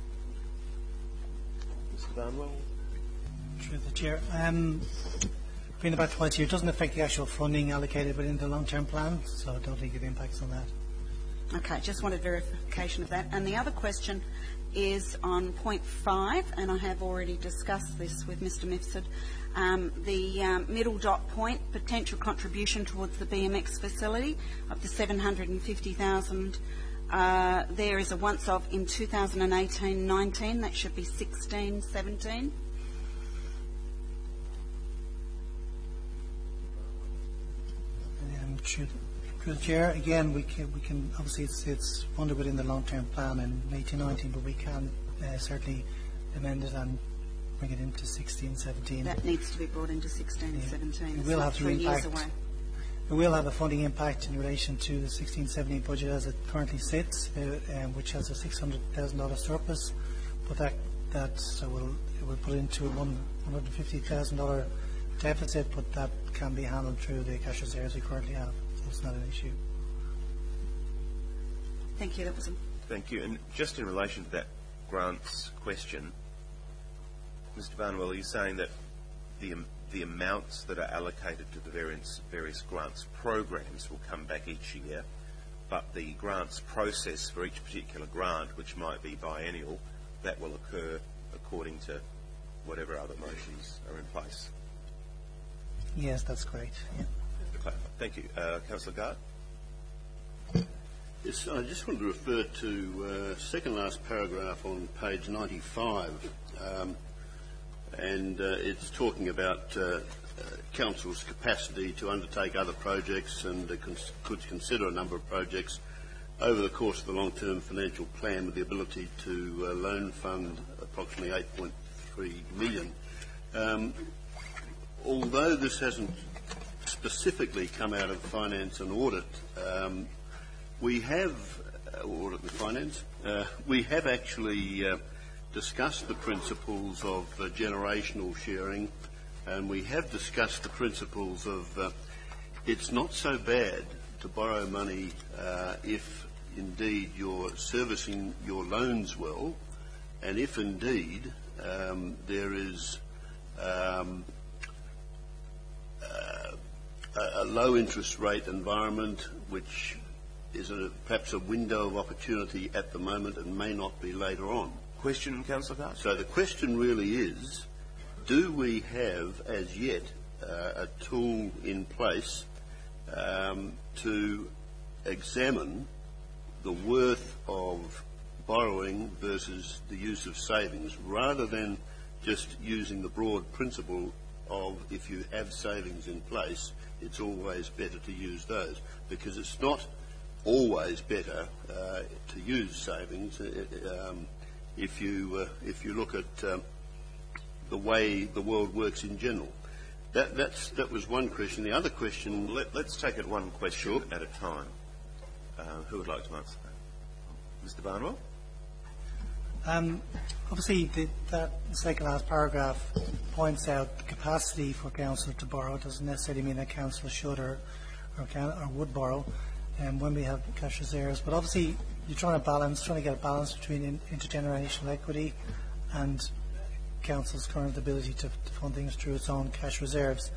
Mr. Barnwell. Through the Chair. Being about twice a year, it doesn't affect the actual funding allocated within the long-term plan, so I don't think it impacts on that. Okay, just wanted verification of that. And the other question is on point 5, and I have already discussed this with Mr. Mifsud. The middle dot point, potential contribution towards the BMX facility of the $750,000. There is a once-off in 2018-19. That should be 16-17. Through the Chair, again, we can obviously it's funded within the long-term plan in 18-19, but we can certainly amend it and bring it into 16-17. That needs to be brought into 16-17. It will have 3 years away. It will have a funding impact in relation to the 16-17 budget as it currently sits, which has a $600,000 surplus, but it will put into a $150,000 deficit, but that can be handled through the cash reserves we currently have, so it's not an issue. Thank you, that was Thank you. And just in relation to that grants question, Mr. Barnwell, are you saying that the amounts that are allocated to the various grants programs will come back each year, but the grants process for each particular grant, which might be biennial, that will occur according to whatever other motions are in place. Yes, that's correct. Yeah. Thank you. Councillor Gard? Yes, I just wanted to refer to second last paragraph on page 95, and it's talking about Council's capacity to undertake other projects and could consider a number of projects over the course of the long-term financial plan with the ability to loan fund approximately 8.3 million. Although this hasn't specifically come out of finance and audit, we have audit and finance. We have actually discussed the principles of generational sharing, and we have discussed the principles of it's not so bad to borrow money if indeed you're servicing your loans well, and if indeed there is a low interest rate environment which is perhaps a window of opportunity at the moment and may not be later on. Question, Councillor Gard? So the question really is, do we have as yet a tool in place to examine the worth of borrowing versus the use of savings, rather than just using the broad principle of if you have savings in place, it's always better to use those, because it's not always better to use savings if you look at the way the world works in general. That was one question. The other question... Let's take it one question at a time. Who would like to answer that? Mr. Barnwell? Obviously, that second last paragraph points out the capacity for council to borrow. It doesn't necessarily mean that council should or would borrow when we have cash reserves. But obviously, you're trying to get a balance between intergenerational equity and council's current ability to fund things through its own cash reserves.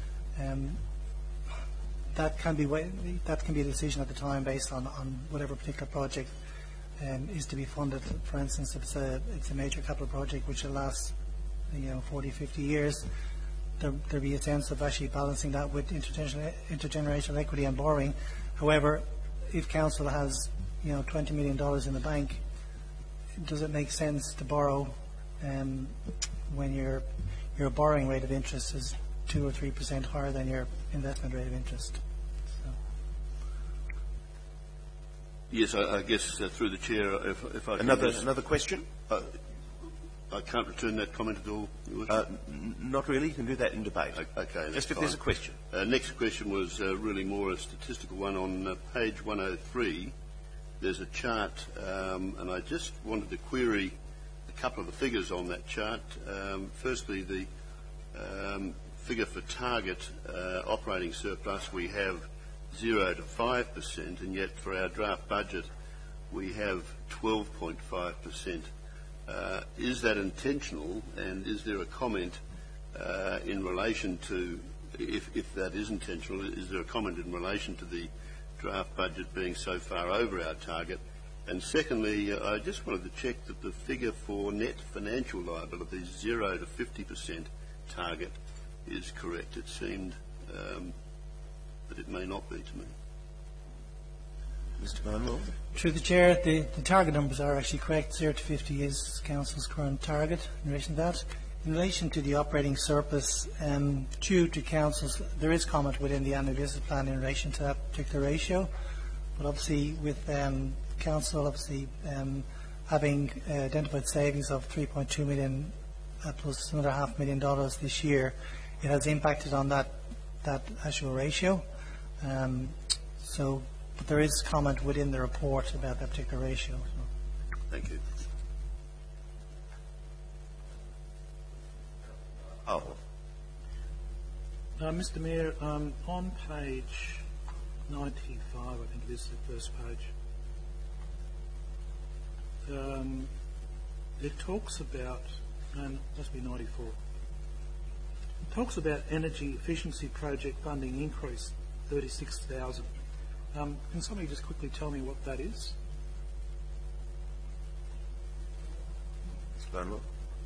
That can be a decision at the time based on whatever particular project is to be funded. For instance, if it's a major capital project which will last 40, 50 years, there'll be a sense of actually balancing that with intergenerational equity and borrowing. However, if council has $20 million in the bank, does it make sense to borrow when your borrowing rate of interest is 2 or 3% higher than your investment rate of interest? Yes, I guess through the chair, if I another question. I can't return that comment at all. Not really. You can do that in debate. Okay. Just if there's a question. Next question was really more a statistical one. On page 103, there's a chart, and I just wanted to query a couple of the figures on that chart. Firstly, the figure for target operating surplus, we have 0 to 5%, and yet for our draft budget we have 12.5%. Is that intentional, and is there a comment in relation to, if that is intentional, is there a comment in relation to the draft budget being so far over our target? And secondly, I just wanted to check that the figure for net financial liabilities, 0 to 50% target, is correct. It seemed that it may not be to me. Mr. Barnwell? Through the chair, the target numbers are actually correct. 0 to 50 is council's current target in relation to that. In relation to the operating surplus, due to council's, there is comment within the annual business plan in relation to that particular ratio. But obviously, with council having identified savings of $3.2 million plus another $500,000 this year, it has impacted on that actual ratio. But there is comment within the report about that particular ratio. So. Thank you. Mr. Mayor, on page 95, I think it is the first page, it talks about, must be 94, it talks about energy efficiency project funding increase, 36,000. Can somebody just quickly tell me what that is? Mr. Barnwell.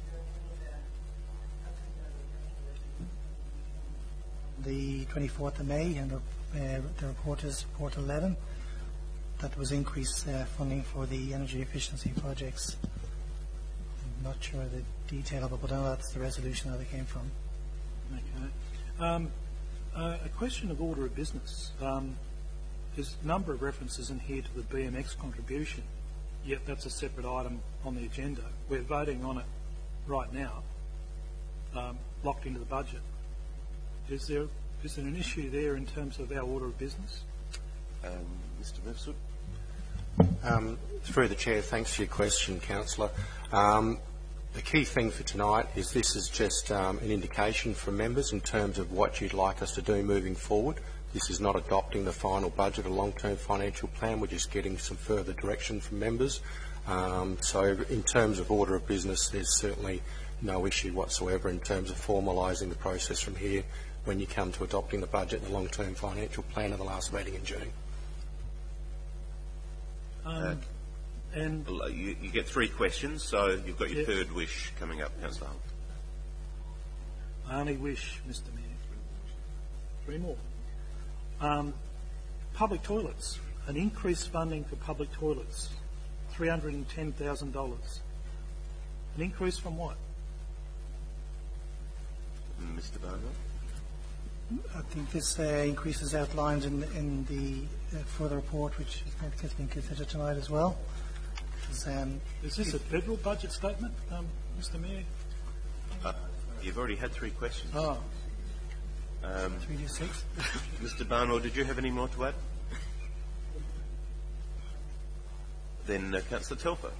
The 24th of May, and the report is Report 11. That was increased funding for the energy efficiency projects. I'm not sure the detail of it, but I know that's the resolution that it came from. Okay. A question of order of business. There's a number of references in here to the BMX contribution, yet that's a separate item on the agenda. We're voting on it right now, locked into the budget. Is there an issue there in terms of our order of business? Mr. Mifsud. Through the Chair, thanks for your question, Councillor. The key thing for tonight is this is just an indication from members in terms of what you'd like us to do moving forward. This is not adopting the final budget or long-term financial plan. We're just getting some further direction from members. So in terms of order of business, there's certainly no issue whatsoever in terms of formalising the process from here when you come to adopting the budget and the long-term financial plan at the last meeting in June. And you get 3 questions, so you've got your third wish coming up, Councillor Hunt. I only wish, Mr. Mayor. 3 more. Public toilets. An increased funding for public toilets. $310,000. An increase from what? Mr. Barnwell. I think this increase is outlined in the further report, which has been considered tonight as well. Is this a federal budget statement, Mr. Mayor? You've already had 3 questions. Oh. 3 to 6. Mr. Barnwell, did you have any more to add? Then Councillor Telfer.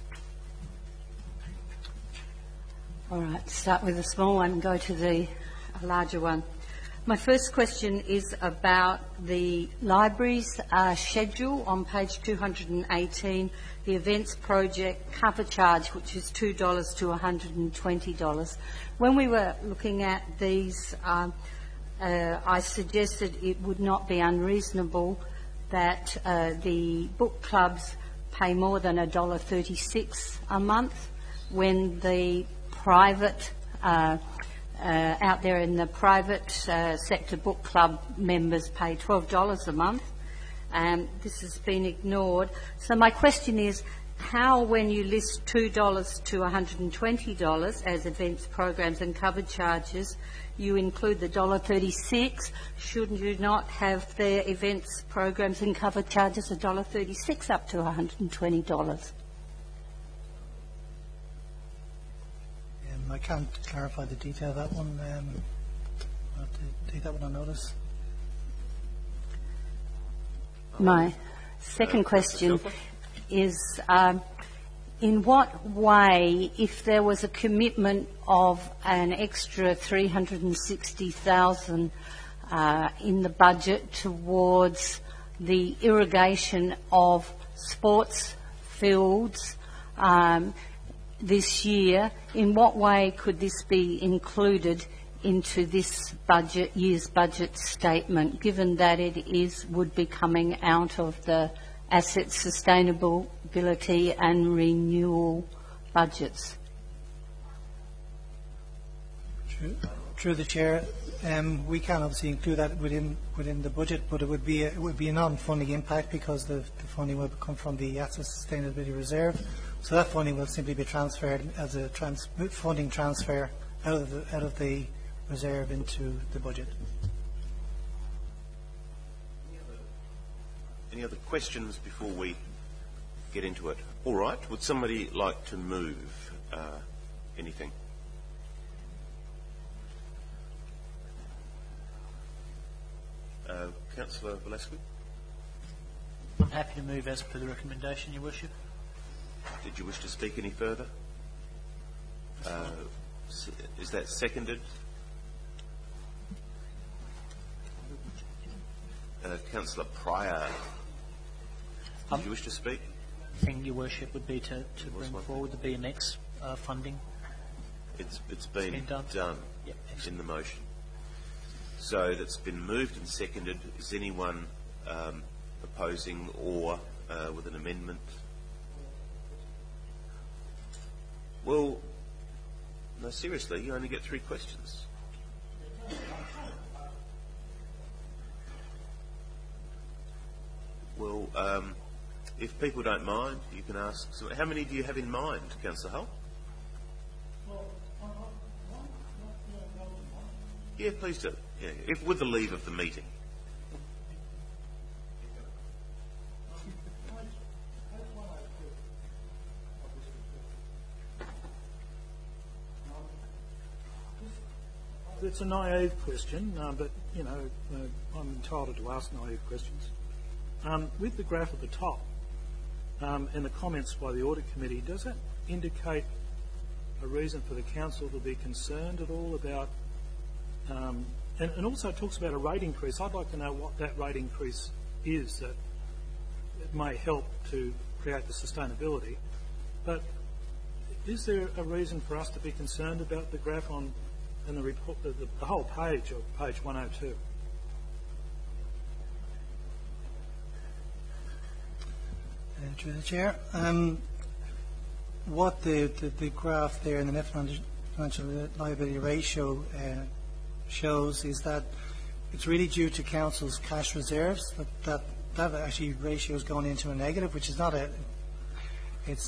All right, start with the small one and go to the larger one. My first question is about the library's schedule on page 218, the events project cover charge, which is $2 to $120. When we were looking at these, I suggested it would not be unreasonable that the book clubs pay more than $1.36 a month when the private out there in the private sector book club members pay $12 a month. This has been ignored. So my question is, how, when you list $2 to $120 as events, programs and cover charges, you include the $1.36? Shouldn't you not have the events, programs and cover charges $1.36 up to $120? I can't clarify the detail of that one. I'll have to take that one on notice. My second question is, in what way, if there was a commitment of an extra $360,000 in the budget towards the irrigation of sports fields this year, in what way could this be included into this year's budget statement, given that it would be coming out of the asset sustainability and renewal budgets? Through the Chair, we can obviously include that within the budget, but it would be a non-funding impact because the funding will come from the Asset Sustainability Reserve. So that funding will simply be transferred as a funding transfer out of the reserve into the budget. Any other questions before we get into it? All right. Would somebody like to move anything? Councillor Velasquez? I'm happy to move as per the recommendation, Your Worship. Did you wish to speak any further? Is that seconded? Councillor Pryor, did you wish to speak? The thing, Your Worship, would be to bring forward the BMX funding. It's been done yep, in the motion. So that's been moved and seconded. Is anyone opposing or with an amendment? Well, no, seriously, you only get 3 questions. Well, if people don't mind, you can ask. So how many do you have in mind, Councillor Hull? Yeah, please do. Yeah, if with the leave of the meeting. It's a naive question, but, you know, I'm entitled to ask naive questions. With the graph at the top and the comments by the Audit Committee, does that indicate a reason for the Council to be concerned at all about... and also it talks about a rate increase. I'd like to know what that rate increase is that it may help to create the sustainability. But is there a reason for us to be concerned about the graph on and the report, the whole page of page 102? Through the Chair. What the graph there in the net financial liability ratio shows is that it's really due to Council's cash reserves, but that actually ratio is going into a negative, which is not a it's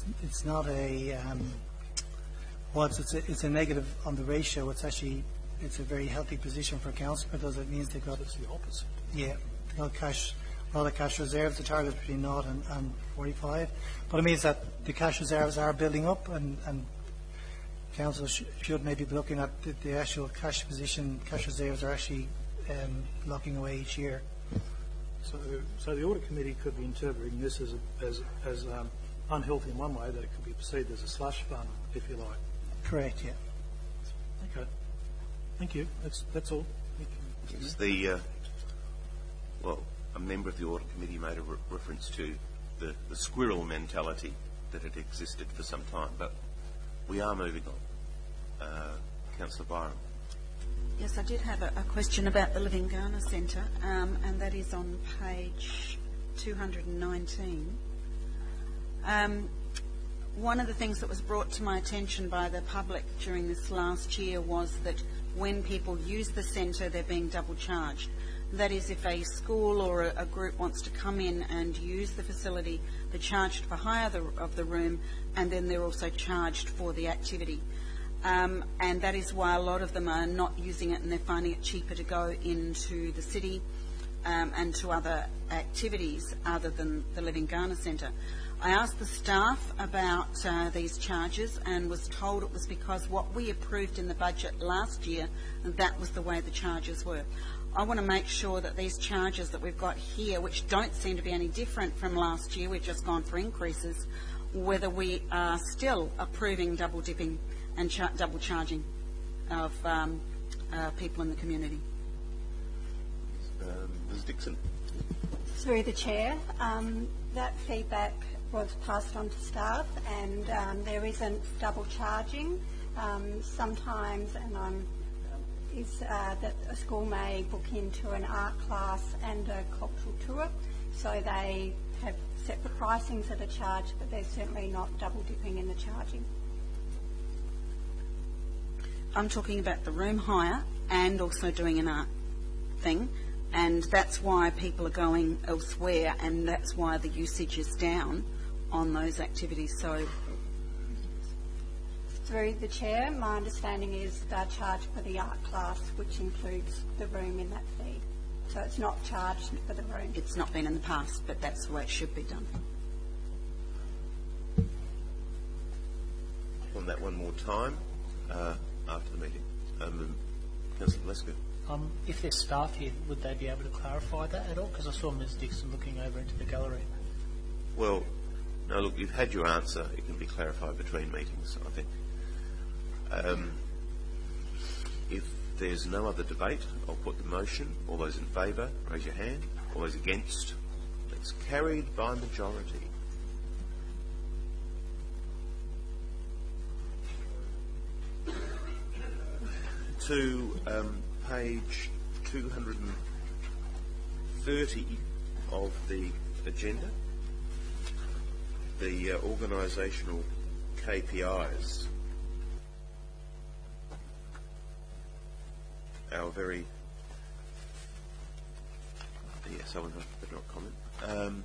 a negative on the ratio. It's a very healthy position for Council because it means they've got... It's the opposite. Yeah, they've got a lot of cash reserves. The target is between 0 and 45. But it means that the cash reserves are building up, and Council should maybe be looking at the actual cash position. Cash reserves are actually locking away each year. So the Audit Committee could be interpreting this as unhealthy in one way, that it could be perceived as a slush fund, if you like. Correct, yeah. Okay. Thank you. That's all. Yes, well, a member of the Audit Committee made a reference to the squirrel mentality that had existed for some time, but we are moving on. Councillor Byram. Yes, I did have a question about the Living Ghana Centre, and that is on page 219. One of the things that was brought to my attention by the public during this last year was that when people use the centre, they're being double charged. That is, if a school or a group wants to come in and use the facility, they're charged for hire of the room, and then they're also charged for the activity. And that is why a lot of them are not using it, and they're finding it cheaper to go into the city and to other activities other than the Living Ghana Centre. I asked the staff about these charges and was told it was because what we approved in the budget last year, and that was the way the charges were. I want to make sure that these charges that we've got here, which don't seem to be any different from last year, we've just gone for increases, whether we are still approving double dipping and double charging of people in the community. Ms Dixon. Through the Chair, that feedback was passed on to staff, and there isn't double charging. Sometimes, is that a school may book into an art class and a cultural tour, so they have separate pricings that are charged, but they're certainly not double dipping in the charging. I'm talking about the room hire and also doing an art thing, and that's why people are going elsewhere, and that's why the usage is down on those activities. So, through the Chair, my understanding is they're charged for the art class, which includes the room in that fee. So it's not charged for the room. It's not been in the past, but that's the way it should be done. On that one more time after the meeting. Councillor Lesko. If there's staff here, would they be able to clarify that at all? Because I saw Ms Dixon looking over into the gallery. Well, no, look, you've had your answer. It can be clarified between meetings, I think. If there's no other debate, I'll put the motion. All those in favour, raise your hand. All those against, it's carried by majority. To page 230 of the agenda, the organisational KPIs. Our very... Yes, I would better not comment.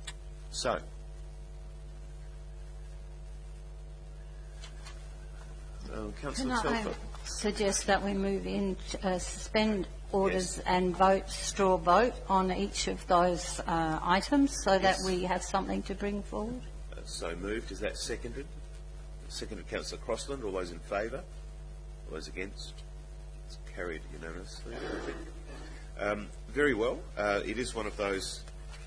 Councillor Can I Telfer. suggest that we move in, suspend orders and vote, straw vote on each of those items so that we have something to bring forward? So moved. Is that seconded? Seconded, Councillor Crossland. All those in favour? All those against? It's carried unanimously, I think. Very well. It is one of those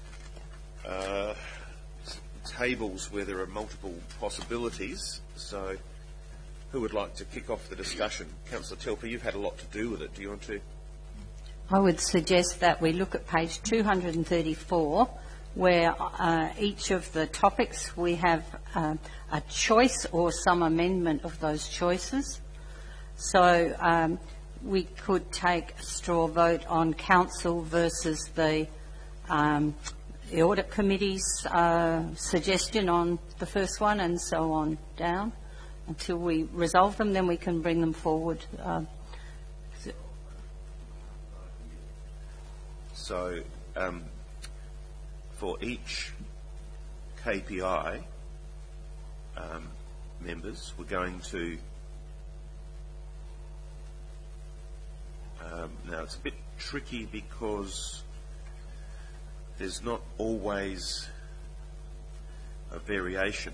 tables where there are multiple possibilities. So who would like to kick off the discussion? Councillor Telfer, you've had a lot to do with it. Do you want to? I would suggest that we look at page 234, where each of the topics we have a choice or some amendment of those choices. So we could take a straw vote on council versus the audit committee's suggestion on the first one, and so on down until we resolve them. Then we can bring them forward. So for each KPI, members, we're going to... now, it's a bit tricky because there's not always a variation.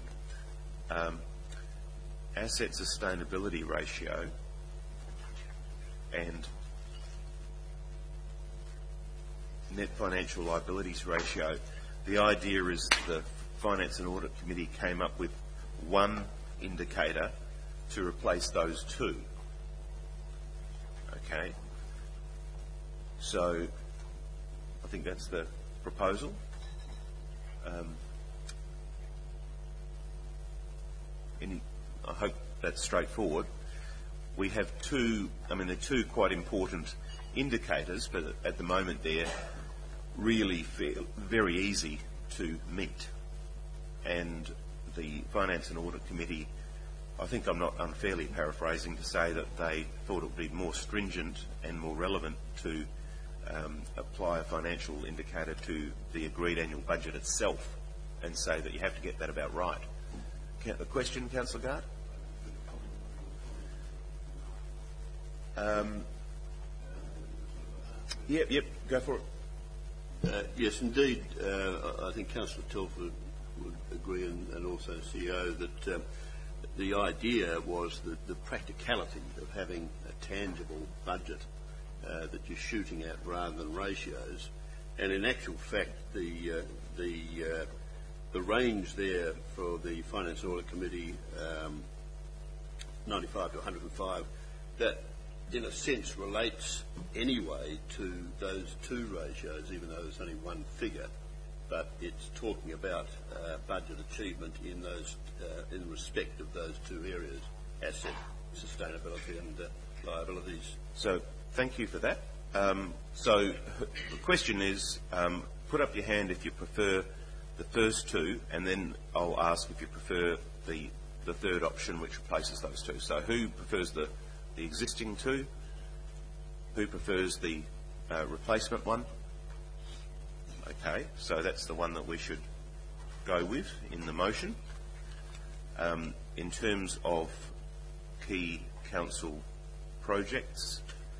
Asset sustainability ratio and net financial liabilities ratio, the idea is the Finance and Audit Committee came up with one indicator to replace those two. Okay. So I think that's the proposal. I hope that's straightforward. We have two, they're two quite important indicators, but at the moment they're really very easy to meet. And the Finance and Audit Committee, I think I'm not unfairly paraphrasing to say that they thought it would be more stringent and more relevant to apply a financial indicator to the agreed annual budget itself and say that you have to get that about right. A question, Councillor Gard? Yep, go for it. Yes, indeed. I think Councillor Telford would agree, and also CEO, that the idea was that the practicality of having a tangible budget that you're shooting at rather than ratios, and in actual fact, the range there for the Finance and Audit Committee, 95 to 105, that in a sense relates anyway to those two ratios, even though there's only one figure, but it's talking about budget achievement in those in respect of those two areas: asset sustainability and liabilities. So thank you for that. So the question is, put up your hand if you prefer the first two, and then I'll ask if you prefer the third option, which replaces those two. So who prefers the existing two? Who prefers the replacement one? Okay, so that's the one that we should go with in the motion. In terms of key council projects,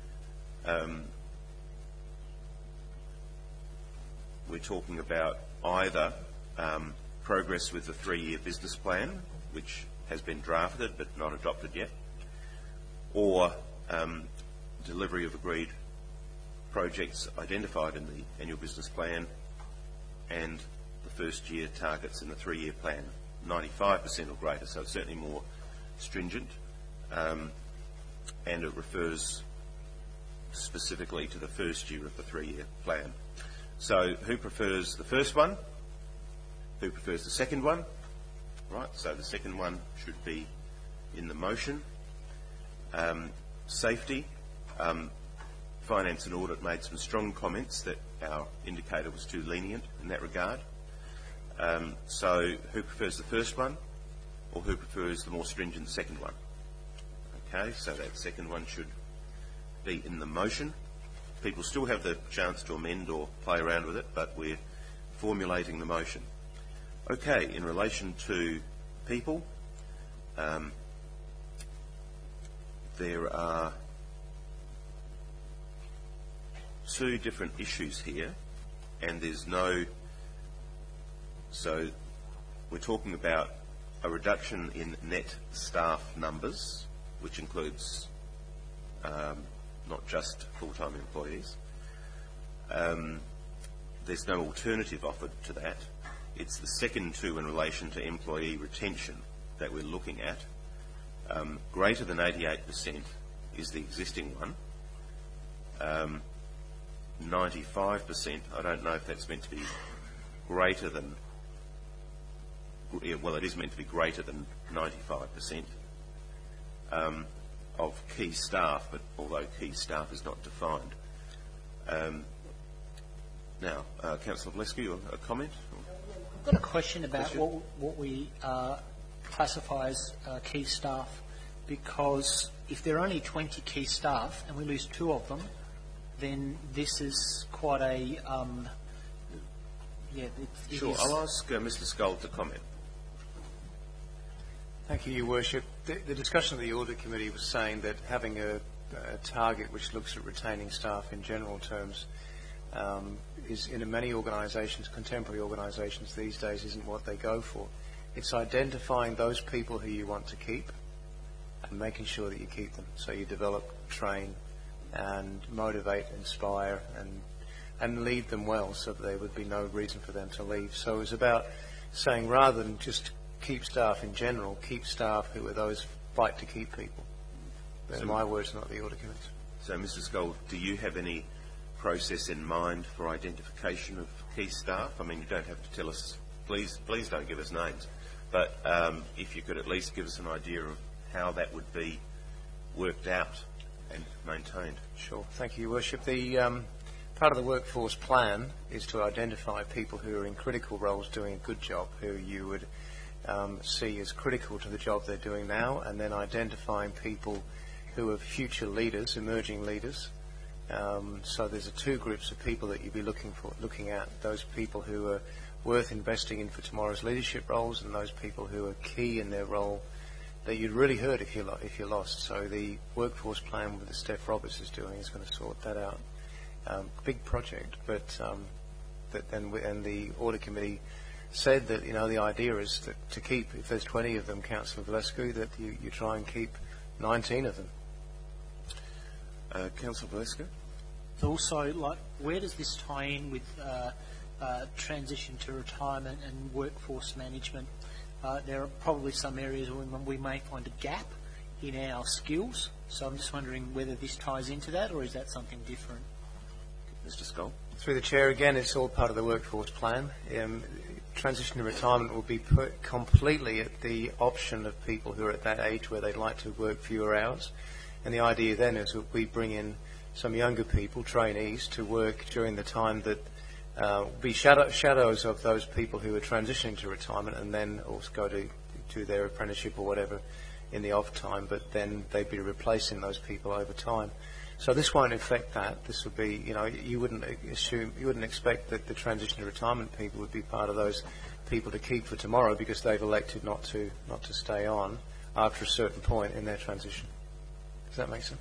we're talking about either progress with the 3-year business plan, which has been drafted but not adopted yet, or delivery of agreed projects identified in the annual business plan and the first year targets in the 3-year plan, 95% or greater, so it's certainly more stringent, and it refers specifically to the first year of the 3-year plan. So who prefers the first one? Who prefers the second one? Right, so the second one should be in the motion. Safety. Finance and Audit made some strong comments that our indicator was too lenient in that regard. So who prefers the first one, or who prefers the more stringent second one? Okay, so that second one should be in the motion. People still have the chance to amend or play around with it, but we're formulating the motion. Okay, in relation to people, there are two different issues here, and there's no... So we're talking about a reduction in net staff numbers, which includes not just full-time employees. There's no alternative offered to that. It's the second two in relation to employee retention that we're looking at. Greater than 88% is the existing one. 95%, I don't know if that's meant to be greater than... Well, it is meant to be greater than 95% of key staff, but although key staff is not defined. Now, Councillor Valescu, a comment? I've got a question about what we classify as key staff, because if there are only 20 key staff and we lose 2 of them, then this is quite a... Sure, I'll ask Mr Scull to comment. Thank you, Your Worship. The discussion of the Audit Committee was saying that having a target which looks at retaining staff in general terms is, in many organisations, contemporary organisations these days, isn't what they go for. It's identifying those people who you want to keep and making sure that you keep them. So you develop, train and motivate, inspire and lead them well so that there would be no reason for them to leave. So it was about saying, rather than just keep staff in general, keep staff who are those fight to keep people. They're my words, not the Audit Committee's. So, Mr Scull, do you have any process in mind for identification of key staff? I mean, you don't have to tell us, please don't give us names, but if you could at least give us an idea of how that would be worked out and maintained. Sure. Thank you, Your Worship. The part of the workforce plan is to identify people who are in critical roles doing a good job, who you would see as critical to the job they're doing now, and then identifying people who are future leaders, emerging leaders. So there's 2 groups of people that you'd be looking at, those people who are worth investing in for tomorrow's leadership roles, and those people who are key in their role that you'd really hurt if you lost. So the workforce plan that Steph Roberts is doing is going to sort that out. Big project, but and the Audit Committee said that, the idea is that to keep, if there's 20 of them, Councillor Valescu, that you try and keep 19 of them. Councillor Valescu? Also, where does this tie in with transition to retirement and workforce management? There are probably some areas where we may find a gap in our skills, so I'm just wondering whether this ties into that, or is that something different? Mr Scull? Through the Chair, again, it's all part of the workforce plan. Transition to retirement will be put completely at the option of people who are at that age where they'd like to work fewer hours. And the idea then is that we bring in some younger people, trainees, to work during the time that be shadows of those people who are transitioning to retirement, and then also go to their apprenticeship or whatever in the off time, but then they'd be replacing those people over time. So this won't affect that. This would be, you wouldn't expect that the transition to retirement people would be part of those people to keep for tomorrow because they've elected not to stay on after a certain point in their transition. Does that make sense?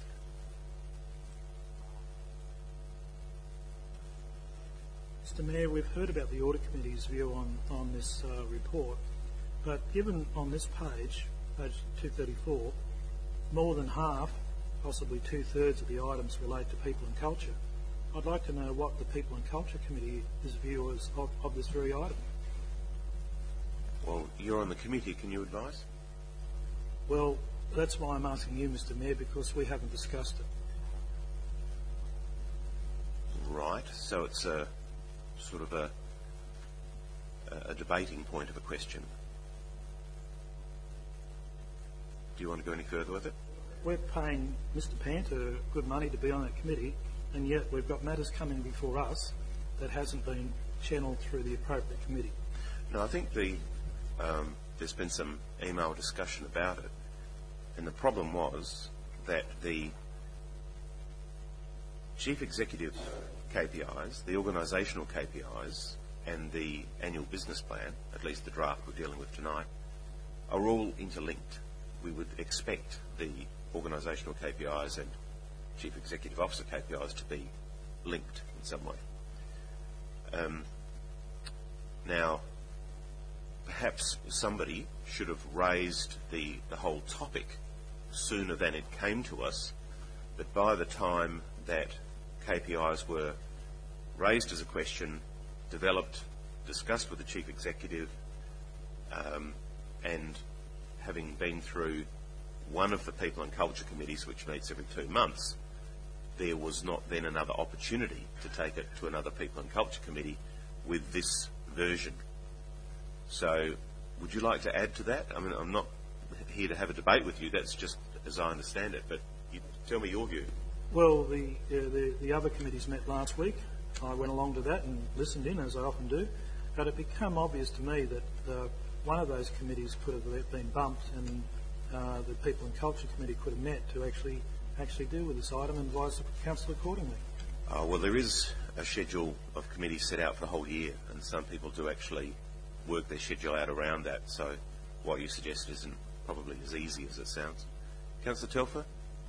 Mr Mayor, we've heard about the Audit Committee's view on this report, but given on this page 234, more than half, possibly 2/3 of the items relate to people and culture. I'd like to know what the People and Culture Committee's view is of this very item. Well, you're on the committee. Can you advise? Well, that's why I'm asking you, Mr Mayor, because we haven't discussed it. Right. So it's a sort of a debating point of a question. Do you want to go any further with it? We're paying Mr Panter good money to be on that committee, and yet we've got matters coming before us that hasn't been channelled through the appropriate committee. No, I think there's been some email discussion about it, and the problem was that the Chief Executive KPIs, the organisational KPIs, and the annual business plan, at least the draft we're dealing with tonight, are all interlinked. We would expect the organisational KPIs and Chief Executive Officer KPIs to be linked in some way. Now, perhaps somebody should have raised the whole topic sooner than it came to us, but by the time that KPIs were raised as a question, developed, discussed with the Chief Executive, and having been through one of the People and Culture Committees, which meets every 2 months, there was not then another opportunity to take it to another People and Culture Committee with this version. So, would you like to add to that? I mean, I'm not here to have a debate with you, that's just as I understand it, but you tell me your view. Well, the other committees met last week. I went along to that and listened in, as I often do, but it became obvious to me that one of those committees could have been bumped, and the People and Culture Committee could have met to actually deal with this item and advise the Council accordingly. Well, there is a schedule of committees set out for the whole year, and some people do actually work their schedule out around that, so what you suggest isn't probably as easy as it sounds. Councillor Telfer?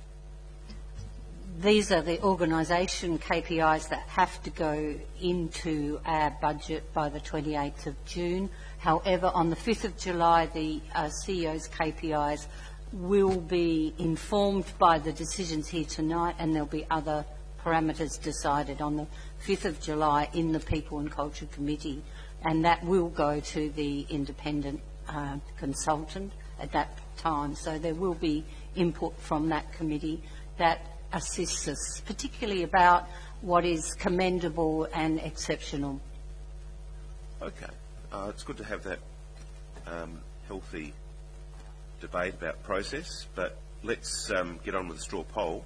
These are the organisation KPIs that have to go into our budget by the 28th of June. However, on the 5th of July, the CEO's KPIs will be informed by the decisions here tonight, and there'll be other parameters decided on the 5th of July in the People and Culture Committee, and that will go to the independent consultant at that time. So there will be input from that committee that assists us, particularly about what is commendable and exceptional. Okay. It's good to have that healthy debate about process, but let's get on with the straw poll.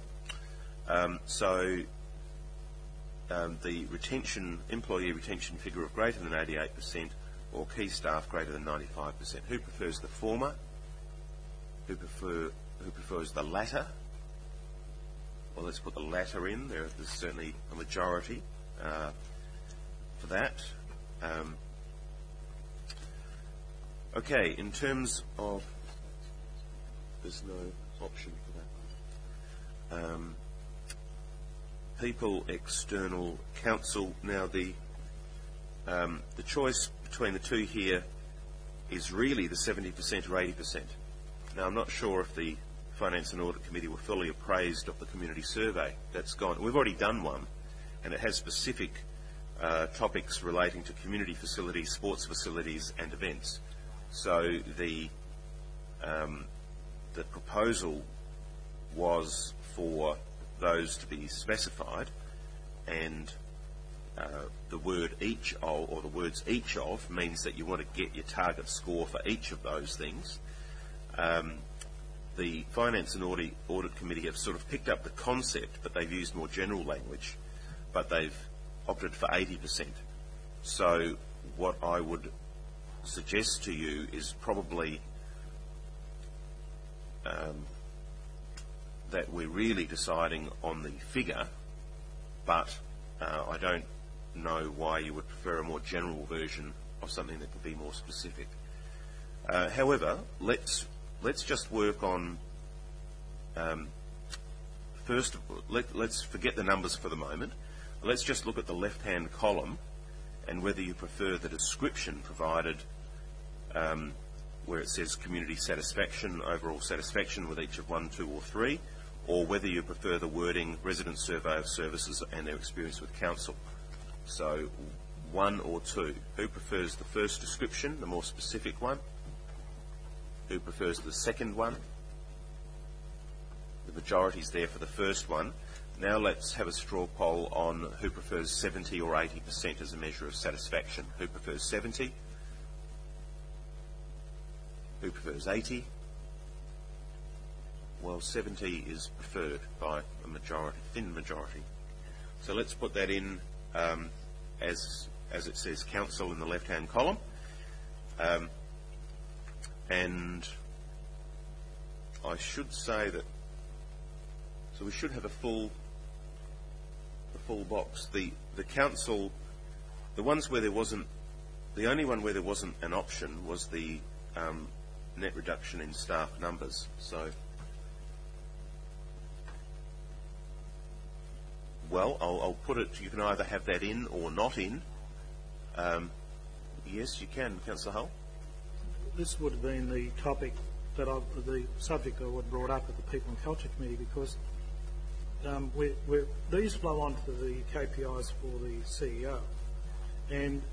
The employee retention figure of greater than 88% or key staff greater than 95%. Who prefers the former? Who prefers the latter? Well, let's put the latter in. There's certainly a majority for that. Okay, in terms of... There's no option for that. People, external counsel. Now, the choice between the two here is really the 70% or 80%. Now, I'm not sure if the Finance and Audit Committee were fully appraised of the community survey that's gone. We've already done one, and it has specific topics relating to community facilities, sports facilities and events. So the proposal was for those to be specified, and the word each of, or the words each of, means that you want to get your target score for each of those things. The Finance and Audit Committee have sort of picked up the concept, but they've used more general language, but they've opted for 80%. So what I would suggest to you is probably that we're really deciding on the figure, but I don't know why you would prefer a more general version of something that could be more specific. However, let's just work on first. Let's forget the numbers for the moment. Let's just look at the left-hand column and whether you prefer the description provided where it says community satisfaction, overall satisfaction with each of 1, 2 or 3, or whether you prefer the wording resident survey of services and their experience with council. So 1 or 2. Who prefers the first description, the more specific one? Who prefers the second one? The majority's there for the first one. Now let's have a straw poll on who prefers 70 or 80% as a measure of satisfaction. Who prefers 70? Who prefers 80? Well, 70 is preferred by a majority, thin majority. So let's put that in as it says council in the left-hand column. And I should say that, so we should have a full box. The council, the ones where there wasn't, the only one where there wasn't an option was the net reduction in staff numbers. So, well, I'll put it, you can either have that in or not in. Yes, you can, Councillor Hull. This would have been the topic that the subject I would have brought up at the People and Culture Committee, because these flow on to the KPIs for the CEO. And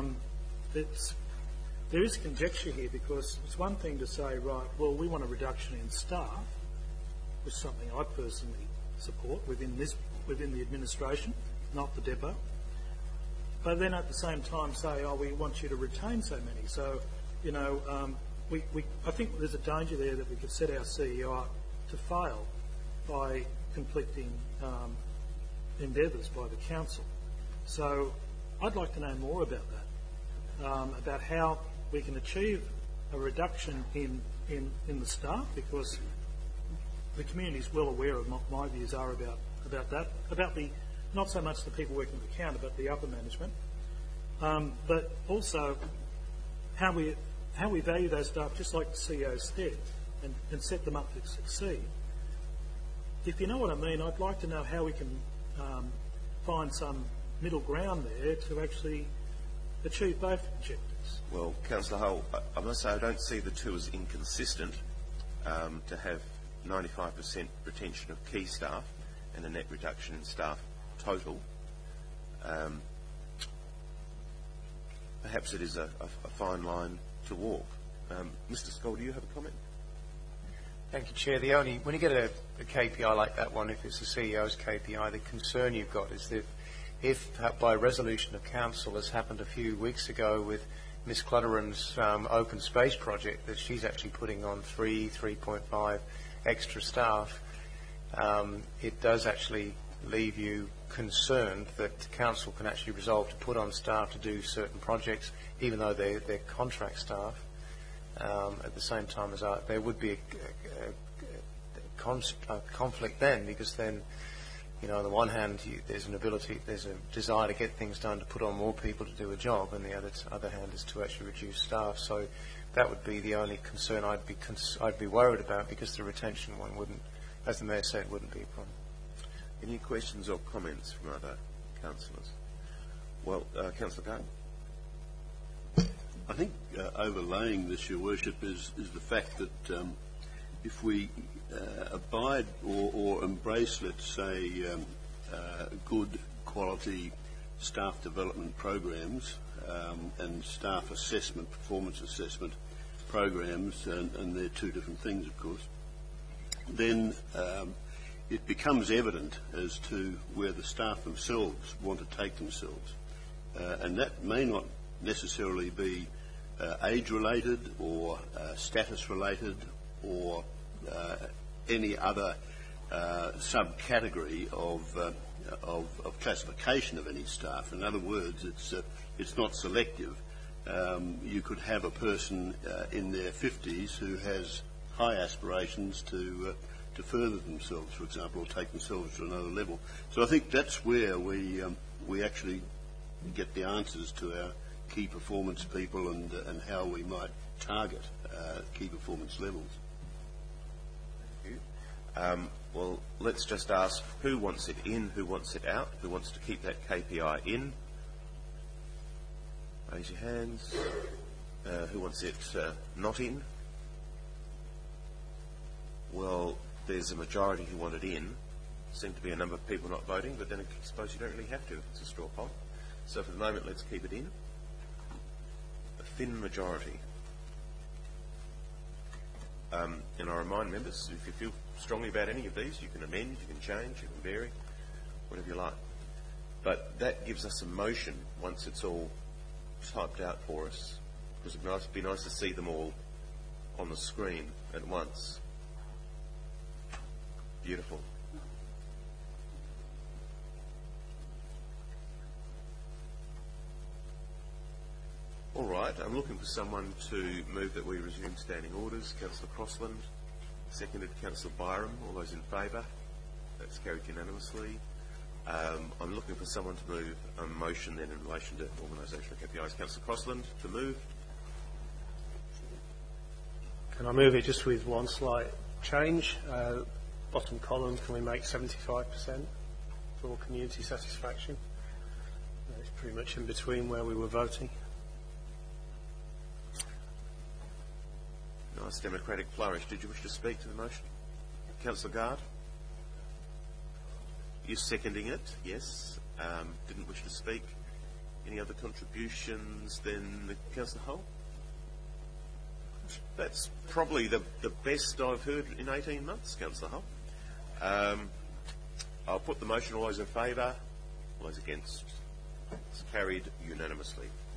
there is conjecture here, because it's one thing to say, right, well, we want a reduction in staff, which is something I personally support within the administration, not the depot. But then at the same time say, oh, we want you to retain so many. So, you know, I think there's a danger there that we could set our CEO up to fail by conflicting endeavours by the council. So I'd like to know more about that, about how we can achieve a reduction in the staff, because the community is well aware of what my views are about that, about the not so much the people working at the counter, but the upper management, but also how we value those staff, just like the CEO said, and set them up to succeed. If you know what I mean, I'd like to know how we can find some middle ground there to actually achieve both objectives. Well, Councillor Hull, I must say I don't see the two as inconsistent, to have 95% retention of key staff and a net reduction in staff total. Perhaps it is a fine line to walk. Mr. Skoll, do you have a comment? Thank you, Chair. When you get a KPI like that one, if it's the CEO's KPI, the concern you've got is that if by resolution of council, as happened a few weeks ago with Ms. Clutterham's open space project, that she's actually putting on 3.5 extra staff, it does actually leave you concerned that council can actually resolve to put on staff to do certain projects, even though they're contract staff. At the same time as there would be a conflict then, because then, you know, on the one hand, there's a desire to get things done, to put on more people to do a job, and the other hand is to actually reduce staff. So that would be the only concern I'd be worried about, because the retention one wouldn't, as the Mayor said, wouldn't be a problem. Any questions or comments from other councillors? Well, Councillor Gardner. I think overlaying this, Your Worship, is the fact that if we abide or embrace, let's say, good quality staff development programs and staff assessment, performance assessment programs, and they're two different things, of course, then it becomes evident as to where the staff themselves want to take themselves. And that may not necessarily be age-related or status-related or any other subcategory of classification of any staff. In other words, it's not selective. You could have a person in their 50s who has high aspirations to further themselves, for example, or take themselves to another level. So I think that's where we actually get the answers to our key performance people and how we might target key performance levels. Thank you. Well, let's just ask who wants it in, who wants it out, who wants to keep that KPI in. Raise your hands. Who wants it not in? Well, there's a majority who want it in. Seem to be a number of people not voting, but then I suppose you don't really have to if it's a straw poll. So for the moment, let's keep it in. A thin majority. And I remind members, if you feel strongly about any of these, you can amend, you can change, you can vary, whatever you like. But that gives us a motion once it's all typed out for us, because it'd be nice to see them all on the screen at once. Beautiful. All right, I'm looking for someone to move that we resume standing orders. Councillor Crossland, seconded Councillor Byram. All those in favour? That's carried unanimously. I'm looking for someone to move a motion then in relation to organisational KPIs. Councillor Crossland, to move. Can I move it just with one slight change? Bottom column, can we make 75% for community satisfaction? It's pretty much in between where we were voting. Nice democratic flourish. Did you wish to speak to the motion? Councillor Gard? You're seconding it, yes. Didn't wish to speak. Any other contributions then? Councillor Hull? That's probably the best I've heard in 18 months, Councillor Hull. I'll put the motion. All those in favour? All those against? It's carried unanimously.